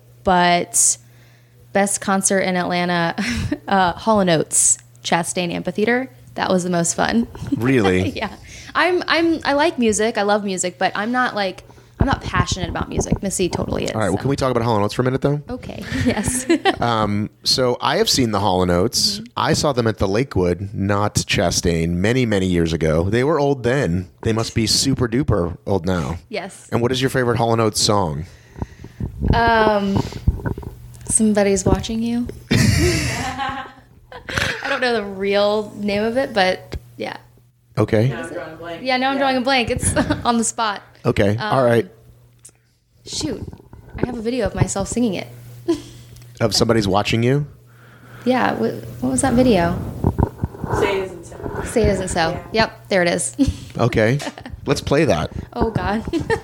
but best concert in Atlanta, uh Hall and Oates, Chastain Amphitheater. That was the most fun. Really? Yeah. I'm I'm I like music. I love music, but I'm not like I'm I'm not passionate about music. Missy totally is. All right. Well, can we talk about Hall and Oates for a minute, though? Okay. Yes. um, so I have seen the Hall and Oates. Mm-hmm. I saw them at the Lakewood, not Chastain, many, many years ago. They were old then. They must be super duper old now. Yes. And what is your favorite Hall and Oates song? Um, Somebody's Watching You. I don't know the real name of it, but yeah. Okay. Now I'm drawing a blank. Yeah, now I'm Yeah. drawing a blank. It's on the spot. Okay. Um, All right. Shoot. I have a video of myself singing it. Of Somebody's Watching You? Yeah. What, what was that video? Say it isn't so. Say It Isn't So. Yeah. Yep. There it is. Okay. Let's play that. Oh, God.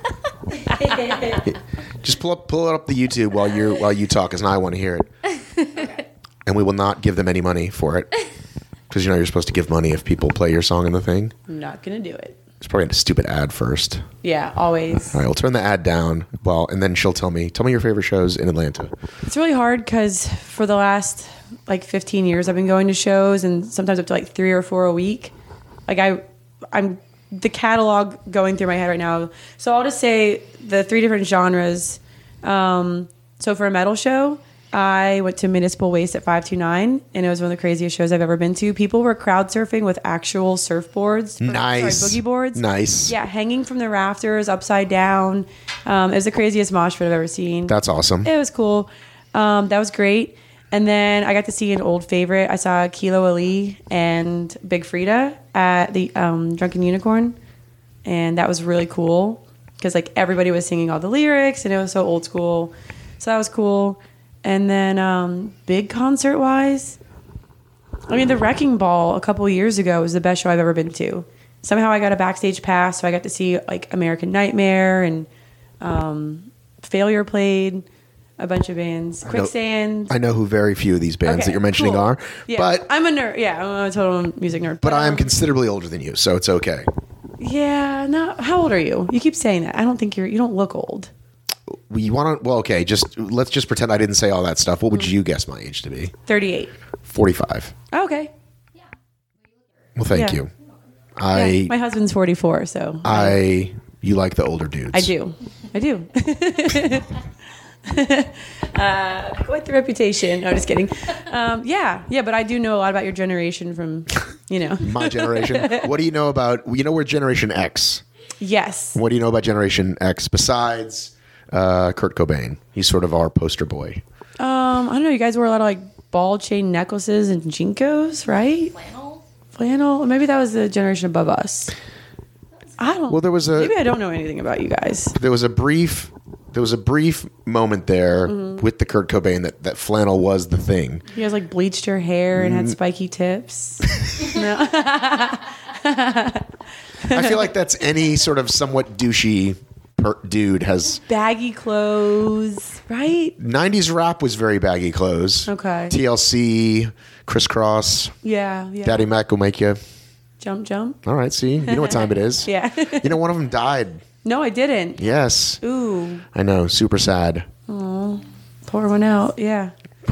Just pull up, pull it up the YouTube while you while you talk, because now I want to hear it. And we will not give them any money for it, because you know you're supposed to give money if people play your song in the thing. I'm not going to do it. It's probably a stupid ad first. Yeah, always. All right, we'll turn the ad down. Well, and then she'll tell me, tell me your favorite shows in Atlanta. It's really hard because for the last like fifteen years, I've been going to shows and sometimes up to like three or four a week. Like I, I'm the catalog going through my head right now. So I'll just say the three different genres. Um, so for a metal show, I went to Municipal Waste at five two nine, and it was one of the craziest shows I've ever been to. People were crowd surfing with actual surfboards. Or, Nice. Sorry, boogie boards. Nice. Yeah, hanging from the rafters, upside down. Um, it was the craziest mosh pit I've ever seen. That's awesome. It was cool. Um, that was great. And then I got to see an old favorite. I saw Kilo Ali and Big Frida at the um, Drunken Unicorn. And that was really cool because like everybody was singing all the lyrics and it was so old school. So that was cool. And then um, big concert wise, I mean, the Wrecking Ball a couple years ago was the best show I've ever been to. Somehow I got a backstage pass, so I got to see like American Nightmare and um, Failure played. A bunch of bands. Quicksand. I know who very few of these bands Okay, that you're mentioning cool. are, Yeah, but I'm a nerd. Yeah, I'm a total music nerd. but I am um, considerably older than you, so it's okay. Yeah, no. How old are you? You keep saying that. I don't think you're. You don't look old. You want to? Well, okay. Just let's just pretend I didn't say all that stuff. What would you guess my age to be? thirty-eight. forty-five. Oh, okay. Well, thank Yeah. you. I Yeah, my husband's forty-four, so I you like the older dudes. I do. I do. uh, quite the reputation. No, just kidding. Um, yeah, yeah, but I do know a lot about your generation from, you know. My generation. What do you know about? You know we're Generation X. Yes. What do you know about Generation X besides uh, Kurt Cobain? He's sort of our poster boy. Um, I don't know. You guys wore a lot of like ball chain necklaces and jinkos, right? Flannel? Flannel. Maybe that was the generation above us. I don't. Well, there was a Maybe I don't know anything about you guys. there was a brief there was a brief moment there Mm-hmm. with the Kurt Cobain that, that flannel was the thing. You guys like bleached your hair and had Mm. spiky tips. No. I feel like that's any sort of somewhat douchey per- dude has. Baggy clothes, right? nineties rap was very baggy clothes. Okay. T L C, Crisscross, Yeah, yeah. Daddy Mac will make you. Jump, jump. All right, see, you know what time it is. Yeah. You know, one of them died. No, I didn't. Yes. Ooh, I know, super sad. pour one out. Yeah.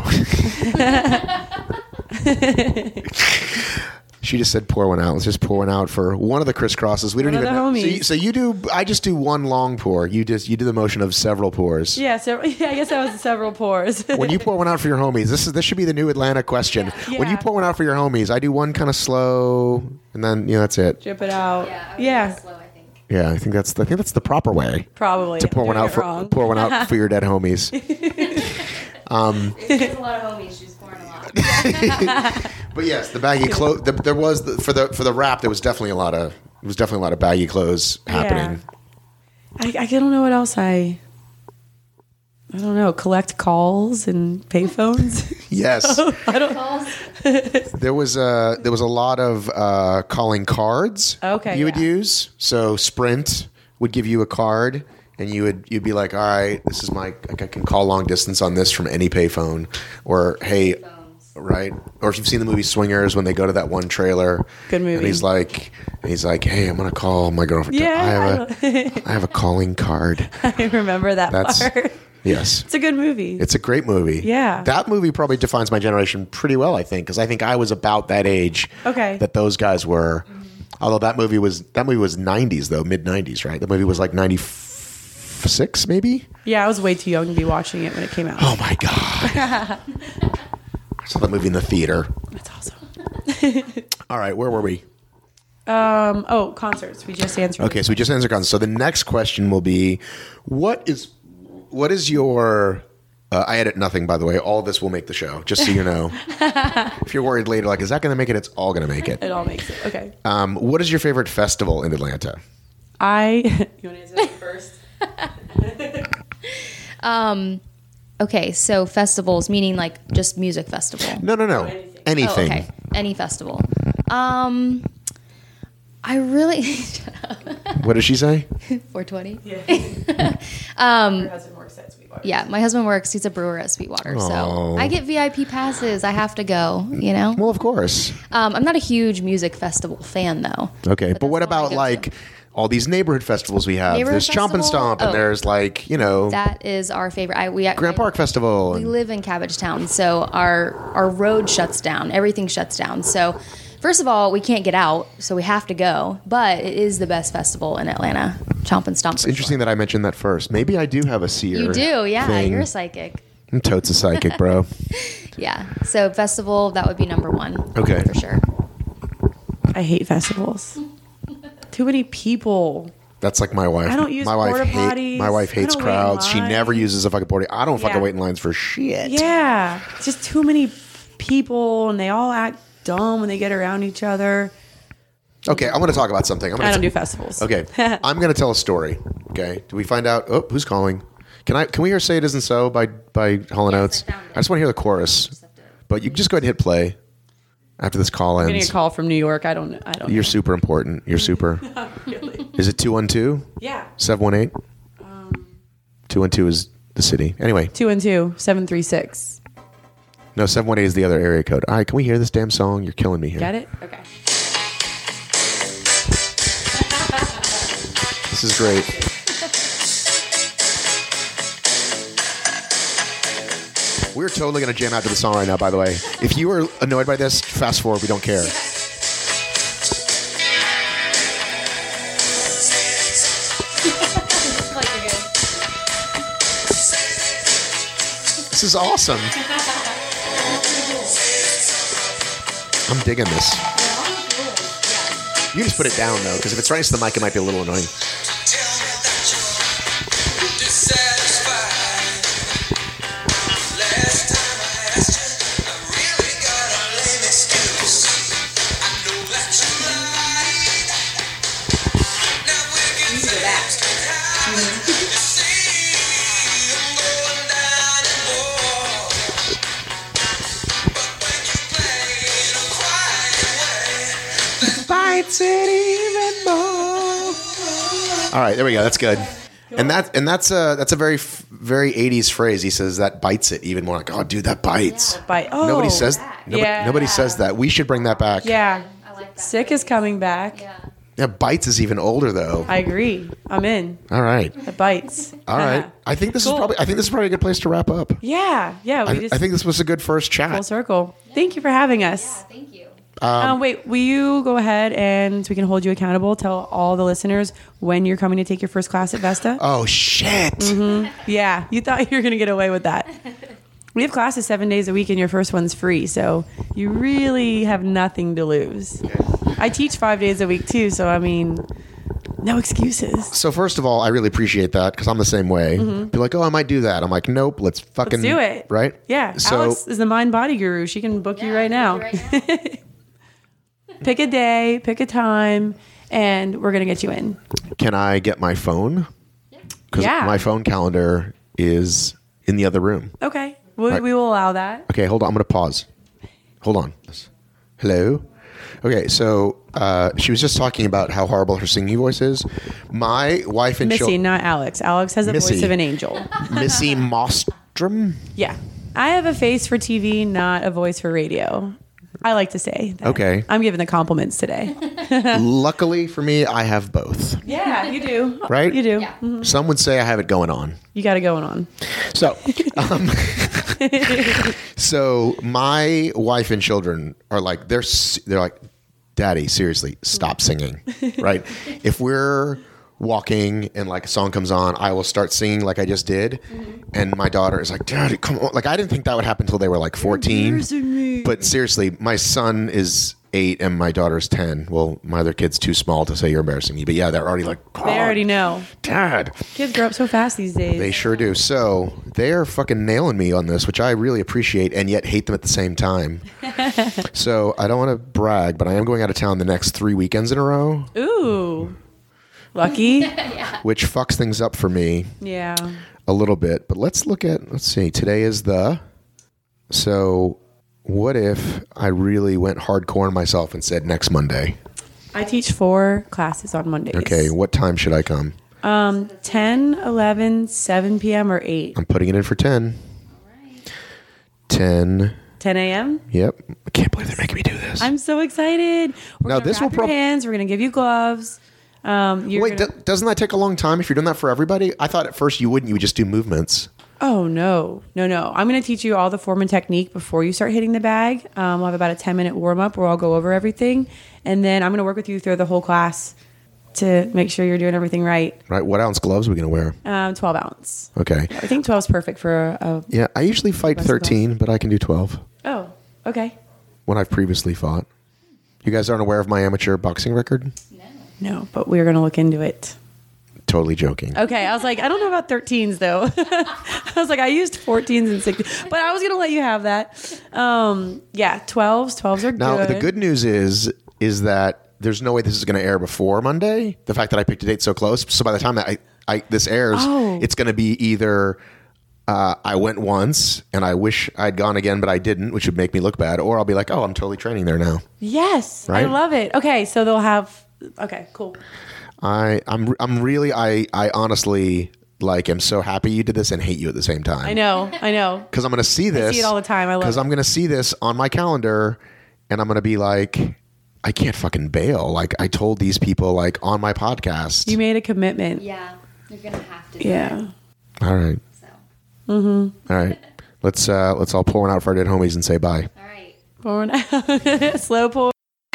She just said pour one out. Let's just pour one out for one of the crisscrosses. We don't One of even the know. So homies. you, so you do. I just do one long pour. You just you do the motion of several pours. Yeah. So yeah, I guess that was several pours. When you pour one out for your homies, this is this should be the new Atlanta question. Yeah. When you pour one out for your homies, I do one kind of slow, and then you know that's it. Drip it out. Yeah. I would Yeah. go slow, I think. Yeah, I think that's I think that's the proper way Probably to pour I'm one doing out it for wrong. pour one out for your dead homies. There's a lot of homies. She's pouring a lot. But yes, the baggy clothes. The, there was the, for the for the rap. There was definitely a lot of there was definitely a lot of baggy clothes happening. I, I don't know what else I. I don't know. Collect calls and payphones. Yes, I don't. there was a there was a lot of uh, calling cards. Okay, you would yeah. use so Sprint would give you a card, and you would you'd be like, all right, this is my like I can call long distance on this from any payphone, or hey. Right, or if you've seen the movie Swingers, when they go to that one trailer, Good movie. and he's like, and he's like, "Hey, I'm gonna call my girlfriend. Yeah, I have a, I have a calling card." I remember that That's part. yes, It's a good movie. it's a great movie. Yeah. that movie probably defines my generation pretty well. I think because I think I was about that age. Okay. that those guys were. Although that movie was that movie was nineties though, mid nineties, right? The movie was like ninety six, maybe. Yeah, I was way too young to be watching it when it came out. Oh my god! I saw that movie in the theater. That's awesome. All right, where were we? Um. Oh, concerts. We just answered. Okay, so we just answered concerts. So the next question will be, what is what is your Uh, I edit nothing, by the way. All this will make the show, just so you know. If you're worried later, like, is that going to make it? It's all going to make it. It all makes it. Okay. Um, what is your favorite festival in Atlanta? I. You want to answer that first? um, okay, so festivals, meaning like just music festival. No, no, no. anything. Anything. Oh, okay. Any festival. Um, I really. What did she say? four twenty. Yeah. um, Her husband works at Sweetwater. Yeah, my husband works. He's a brewer at Sweetwater, Aww. so I get V I P passes. I have to go. You know. Well, of course. Um, I'm not a huge music festival fan, though. Okay, but, But what that's all I about go like to. all these neighborhood festivals we have? Neighborhood There's Chomp and festival? Stomp, and Oh. there's like you know That is our favorite. I, we Grand I, Park Festival. We and- live in Cabbagetown, so our our road shuts down. Everything shuts down. So, first of all, we can't get out, so we have to go. But it is the best festival in Atlanta, Chomp and Stomp. It's interesting that I mentioned that first. Maybe I do have a seer. You do, yeah. thing. You're a psychic. I'm totes a psychic, bro. Yeah. So festival, that would be number one. Okay. For sure. I hate festivals. Too many people. That's like my wife. I don't use my wife porta hate, potties. My wife I hates don't wait in crowds. She line. never uses a fucking porta. I don't fucking Yeah. wait in lines for shit. Yeah. It's just too many people, and they all act dumb when they get around each other. Okay, I'm going to talk about something. I'm gonna I don't t- do festivals. Okay, I'm going to tell a story. Okay, do we find out? Oh, who's calling? Can I? Can we hear "Say It Isn't So" by by Hall and Yes, Oates? I found it. I just want to hear the chorus. But you can just go ahead and hit play after this call I'm getting a ends. call from New York. I don't. I don't. You're super important. You're super. really. Is it two one two? Yeah. seven one eight? two one two is the city. Anyway, Two and two seven three six. no, seven one eight is the other area code. All right, can we hear this damn song? You're killing me here. Get it? Okay. This is great. We're totally going to jam out to the song right now, by the way. If you are annoyed by this, fast forward. We don't care. This is awesome. I'm digging this. You can just put it down, though, because if it's right next to the mic, it might be a little annoying. Bites it even more. All right, there we go. That's good. And that and that's a that's a very f- very eighties phrase. He says that bites it even more. Like, oh, dude, that bites. Bite. Oh. Nobody says nobody, Yeah. nobody says that. We should bring that back. Yeah. I like that. Sick is coming back. Yeah. Yeah, bites is even older though. I agree. I'm in. All right. It bites. All right. I think this Cool. is probably I think this is probably a good place to wrap up. Yeah. Yeah. We I, just I think this was a good first full chat. circle. Thank you for having us. Thank you. Um, wait, will you go ahead and so we can hold you accountable? Tell all the listeners when you're coming to take your first class at Vesta. Oh shit. Yeah, you thought you were going to get away with that. We have classes seven days a week, and your first one's free, so you really have nothing to lose. I teach five days a week too, so I mean, no excuses. So first of all, I really appreciate that because I'm the same way. Be like, oh, I might do that. I'm like, nope. Let's fucking Mm-hmm. Let's do it. Right? Yeah, So Alex is the mind body guru. She can book you right now. Pick a day, pick a time, and we're gonna get you in. can I get my phone? Because Yeah. my phone calendar is in the other room. Okay, we, Right. we will allow that. Okay, hold on. I'm going to pause. Hold on. Hello? Okay, so uh, she was just talking about how horrible her singing voice is. My wife and Missy, children... not Alex. Alex has a Missy. voice of an angel. Missy Mostrom? Yeah. I have a face for T V, not a voice for radio. I like to say that. Okay. I'm giving the compliments today. Luckily for me, I have both. Yeah, you do. Right? You do. Yeah. Mhm. Some would say I have it going on. You got it going on. So, um, so my wife and children are like they're s- they're like, Daddy, seriously, stop singing, right? If we're walking and like a song comes on, I will start singing like I just did. Mm-hmm. And my daughter is like, Daddy, come on. Like, I didn't think that would happen until they were like fourteen. But seriously, my son is eight and my daughter's ten. Well, my other kid's too small to say you're embarrassing me. But yeah, they're already like, oh, they already know. Dad. Kids grow up so fast these days. They sure do. So they're fucking nailing me on this, which I really appreciate and yet hate them at the same time. So I don't want to brag, but I am going out of town the next three weekends in a row. Ooh. Lucky. Yeah. Which fucks things up for me. Yeah. A little bit. But let's look at, let's see, today is the, so what if I really went hardcore on myself and said next Monday? I teach four classes on Mondays. Okay, what time should I come? Um, ten, eleven, seven p.m. or eight. I'm putting it in for ten. All right. ten. ten a.m.? Yep. I can't believe they're making me do this. I'm so excited. We're Now, gonna this wrap will your prob- hands. We're going to give you gloves. Um, you're Wait, gonna- do- doesn't that take a long time if you're doing that for everybody? I thought at first you wouldn't. You would just do movements. Oh, no. No, no. I'm going to teach you all the form and technique before you start hitting the bag. Um, we'll have about a ten-minute warm-up where I'll go over everything. And then I'm going to work with you through the whole class to make sure you're doing everything right. Right. What ounce gloves are we going to wear? Um, twelve ounce. Okay. I think twelve is perfect for a... a Yeah, I usually fight Wrestling thirteen, but I can do twelve oh, okay. when I've previously fought. You guys aren't aware of my amateur boxing record? No, but we're going to look into it. Totally joking. Okay, I was like, I don't know about thirteens though. I was like, I used fourteens and sixteens, but I was gonna let you have that. Um, yeah, twelves, twelves are Now, good. the good news is, is that there's no way this is going to air before Monday. The fact that I picked a date so close, so by the time I, I this airs, Oh. it's going to be either uh, I went once and I wish I'd gone again, but I didn't, which would make me look bad, or I'll be like, oh, I'm totally training there now. Yes, Right? I love it. Okay, so they'll have. Okay, cool. I, I'm, I'm really, I, I honestly like am so happy you did this and hate you at the same time. I know, I know. Because I'm going to see this. I see it all the time. I love Because it. I'm going to see this on my calendar, and I'm going to be like, I can't fucking bail. Like I told these people, like on my podcast. You made a commitment. Yeah. You're going to have to do Yeah. it. All right. So. Mm-hmm. All right. Let's uh, let's all pour one out for our dead homies and say bye. All right. Born slow pour.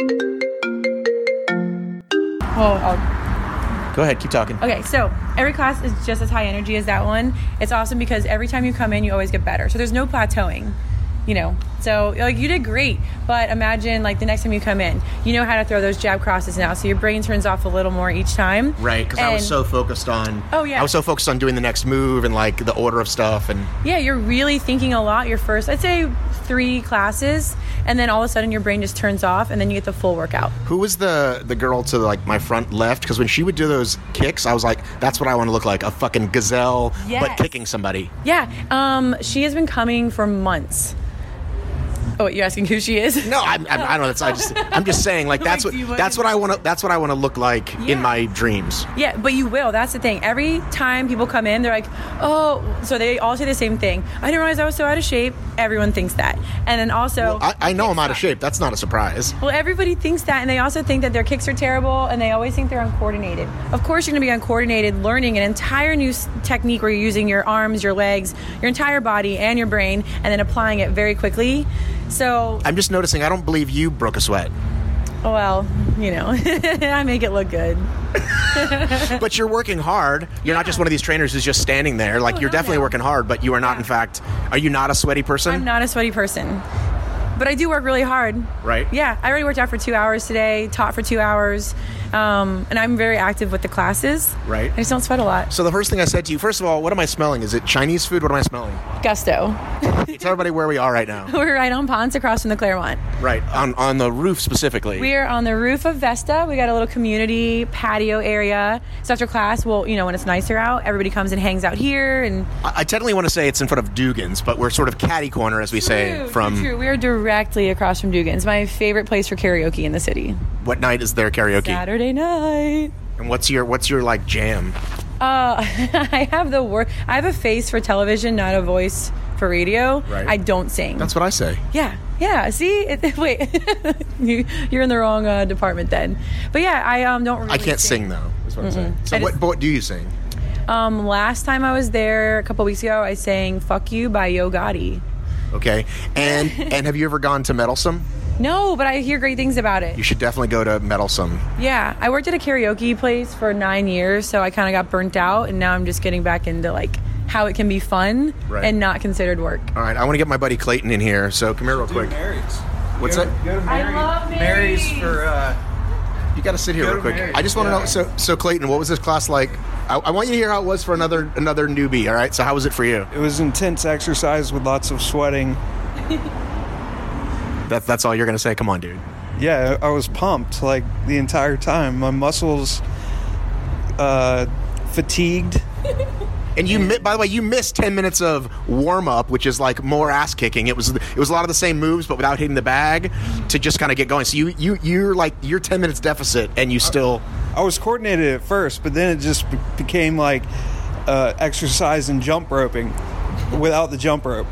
Oh, I'll Go ahead, keep talking. Okay, so every class is just as high energy as that one. It's awesome because every time you come in, you always get better. So there's no plateauing, you know. So like you did great, but imagine like the next time you come in, you know how to throw those jab crosses now. So your brain turns off a little more each time. Right, because I was And- so focused on. Oh, yeah. I was so focused on doing the next move and like the order of stuff and. Yeah, you're really thinking a lot your first, I'd say three classes, and then all of a sudden your brain just turns off, and then you get the full workout. Who was the the girl to like my front left? Because when she would do those kicks, I was like, that's what I want to look like, a fucking gazelle, Yes. but kicking somebody. Yeah, um, she has been coming for months. Oh, you're asking who she is? No, I'm, I'm, I don't know. That's I just I'm just saying like that's Like, what do you want that's to- what I want to that's what I want to look like Yeah. in my dreams. Yeah, but you will. That's the thing. Every time people come in, they're like, oh, so they all say the same thing. I didn't realize I was so out of shape. Everyone thinks that. And then also... I, I know I'm out of shape. That's not a surprise. Well, everybody thinks that, and they also think that their kicks are terrible, and they always think they're uncoordinated. Of course, you're going to be uncoordinated, learning an entire new s- technique where you're using your arms, your legs, your entire body, and your brain, and then applying it very quickly. So, I'm just noticing. I don't believe you broke a sweat, well, you know, I make it look good. but you're working hard. You're not just one of these trainers who's just standing there. Like Oh, you're no, definitely no. working hard, but you are not. Yeah. In fact, are you not a sweaty person? I'm not a sweaty person, but I do work really hard. Right. Yeah, I already worked out for two hours today, taught for two hours, um, and I'm very active with the classes. Right. I just don't sweat a lot. So the first thing I said to you, first of all, what am I smelling? Is it Chinese food? What am I smelling? Gusto. Tell everybody where we are right now. We're right on Ponce across from the Claremont. Right, on on the roof specifically. We are on the roof of Vesta. We got a little community patio area. So after class, well, you know, when it's nicer out, everybody comes and hangs out here. And I, I technically want to say it's in front of Dugan's, but we're sort of catty corner, as we say, True, from true, true. We are directly across from Dugan's. My favorite place for karaoke in the city. what night is there karaoke? Saturday night. And what's your what's your like jam? Uh, I have the word. I have a face for television, not a voice for radio. Right. I don't sing. That's what I say. Yeah, yeah. See, it, wait, you, you're in the wrong uh, department then. But yeah, I um don't. Really I can't sing, though. Is what I'm saying. So I what, just- what do you sing? Um, last time I was there a couple weeks ago, I sang "Fuck You" by Yo Gotti. Okay. And and have you ever gone to Meddlesome? No, but I hear great things about it. You should definitely go to Meddlesome. Yeah, I worked at a karaoke place for nine years, so I kind of got burnt out, and now I'm just getting back into like how it can be fun Right. and not considered work. All right, I want to get my buddy Clayton in here, so come here real quick. Mary's. What's go, that? Go to Mary, I love Mary's. Mary's. for. Uh, You got to sit here Go real to quick. Mary's, I just want to yeah. know. So, so Clayton, what was this class like? I, I want you to hear how it was for another another newbie. All right. So, how was it for you? it was intense exercise with lots of sweating. That, that's all you're gonna say? Come on, dude. Yeah, I was pumped like the entire time. My muscles uh, fatigued. And you, mi- by the way, you missed ten minutes of warm up, which is like more ass kicking. It was it was a lot of the same moves, but without hitting the bag to just kind of get going. So you you you're like you're ten minutes deficit, and you still. I was coordinated at first, but then it just be- became like uh, exercise and jump roping without the jump rope.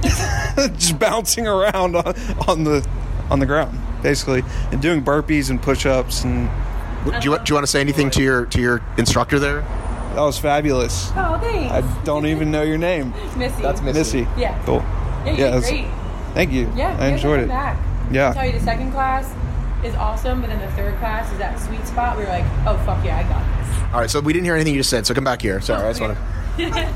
Just bouncing around on, on the on the ground, basically, and doing burpees and push-ups. And Do you, do you want to say anything to your to your instructor there? that was fabulous. Oh, thanks. I don't even know your name. Missy. That's Missy. Missy. Yeah. Cool. Yeah, you Yeah, did that's- great. Thank you. Yeah, I you enjoyed guys it. Back. Yeah. I'll tell you, the second class is awesome, but then the third class is that sweet spot where you're like, oh, fuck yeah, I got this. All right. So we didn't hear anything you just said. So come back here. Sorry, I just want to.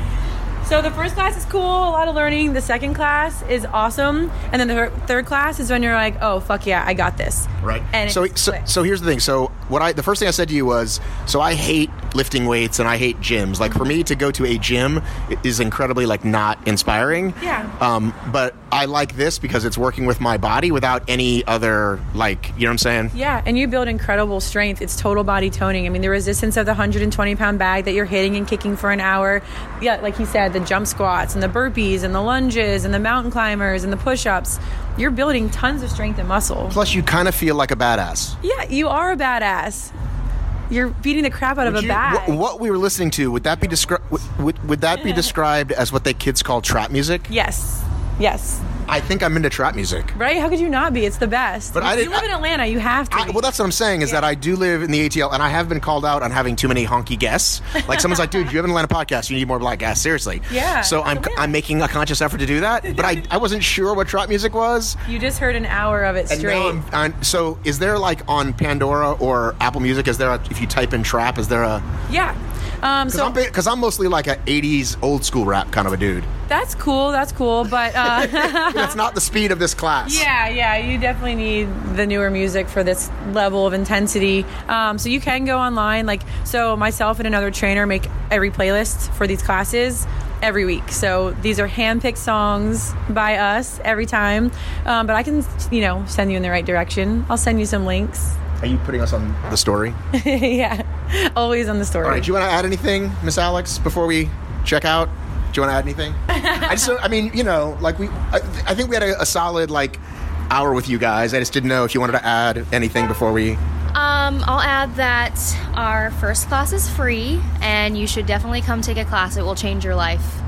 So the first class is cool, a lot of learning. The second class is awesome. And then the thir- third class is when you're like, oh, fuck yeah, I got this. Right. And so, it's so, quick. so here's the thing. So what I, the first thing I said to you was, so I hate lifting weights and I hate gyms. Like for me to go to a gym is incredibly like not inspiring. Yeah. Um, but I like this because it's working with my body without any other, like, you know what I'm saying? Yeah, and you build incredible strength. It's total body toning. I mean, the resistance of the one hundred twenty pound bag that you're hitting and kicking for an hour. Yeah, like he said, the jump squats and the burpees and the lunges and the mountain climbers and the push-ups. You're building tons of strength and muscle. Plus you kind of feel like a badass. Yeah, you are a badass. You're beating the crap out of Would a you- bag. What, what we were listening to, would that be descri- would, would, would that be described as what they kids call trap music? Yes. Yes. I think I'm into trap music. Right? How could you not be? It's the best. But I you didn't- live in Atlanta. You have to. I, be. well, that's what I'm saying is that I do live in the A T L, and I have been called out on having too many honky guests. Like someone's like, "Dude, you have an Atlanta podcast. You need more black guests." Seriously. Yeah. So I'm So, yeah. I'm making a conscious effort to do that, but I, I wasn't sure what trap music was. You just heard an hour of it And straight. now I'm, I'm- so is there like on Pandora or Apple Music? Is there a, if you type in trap? Is there a? yeah. Um, Because so I'm, ba- 'cause I'm mostly like a eighties old school rap kind of a dude. that's cool. That's cool. But uh, That's not the speed of this class. yeah, yeah, you definitely need the newer music for this level of intensity. Um, so you can go online. Like, so myself and another trainer make every playlist for these classes every week. So these are hand-picked songs by us every time. Um, but I can, you know, send you in the right direction. I'll send you some links. Are you putting us on the story? Yeah, always on the story. All right. Do you want to add anything, Miss Alex, before we check out? Do you want to add anything? I just, I mean, you know, like we, I, I think we had a, a solid like hour with you guys. I just didn't know if you wanted to add anything before we. Um, I'll add that our first class is free, and you should definitely come take a class. It will change your life.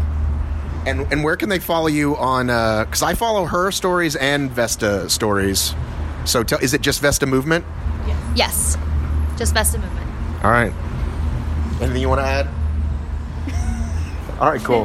And and where can they follow you on? Because I follow her stories and Vesta stories. So tell, is it just Vesta Movement? Yes, just Vesta Movement. All right. Anything you want to add? All right, cool.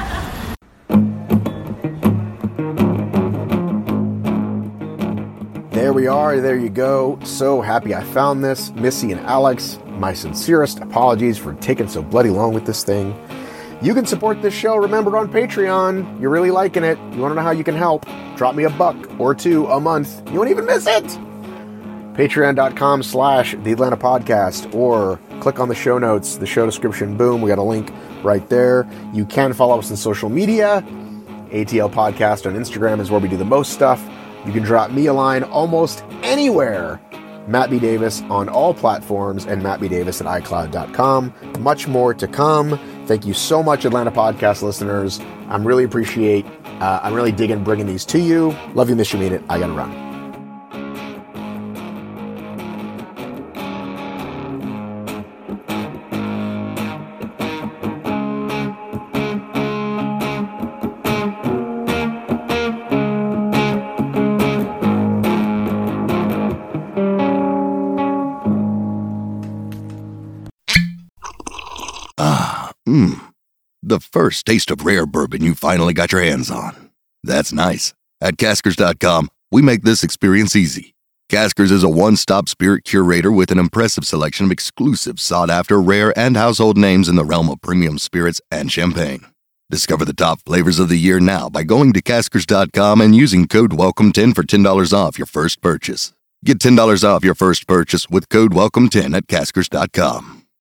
There we are. There you go. So happy I found this. Missy and Alex, my sincerest apologies for taking so bloody long with this thing. You can support this show, remember, on Patreon. You're really liking it. You want to know how you can help? Drop me a buck or two a month. You won't even miss it. Patreon.com slash The Atlanta Podcast, or click on the show notes, the show description. Boom, we got a link right there. You can follow us on social media. A T L Podcast on Instagram is where we do the most stuff. You can drop me a line almost anywhere. Matt B. Davis on all platforms, and Matt B. Davis at iCloud dot com. Much more to come. Thank you so much, Atlanta Podcast listeners. I'm really appreciate, uh, I'm really digging bringing these to you. Love you, miss you, mean it. I gotta run. Mmm, the first taste of rare bourbon you finally got your hands on. That's nice. At Caskers dot com, we make this experience easy. Caskers is a one-stop spirit curator with an impressive selection of exclusive, sought-after, rare, and household names in the realm of premium spirits and champagne. Discover the top flavors of the year now by going to caskers dot com and using code welcome ten for ten dollars off your first purchase. Get ten dollars off your first purchase with code welcome ten at caskers dot com.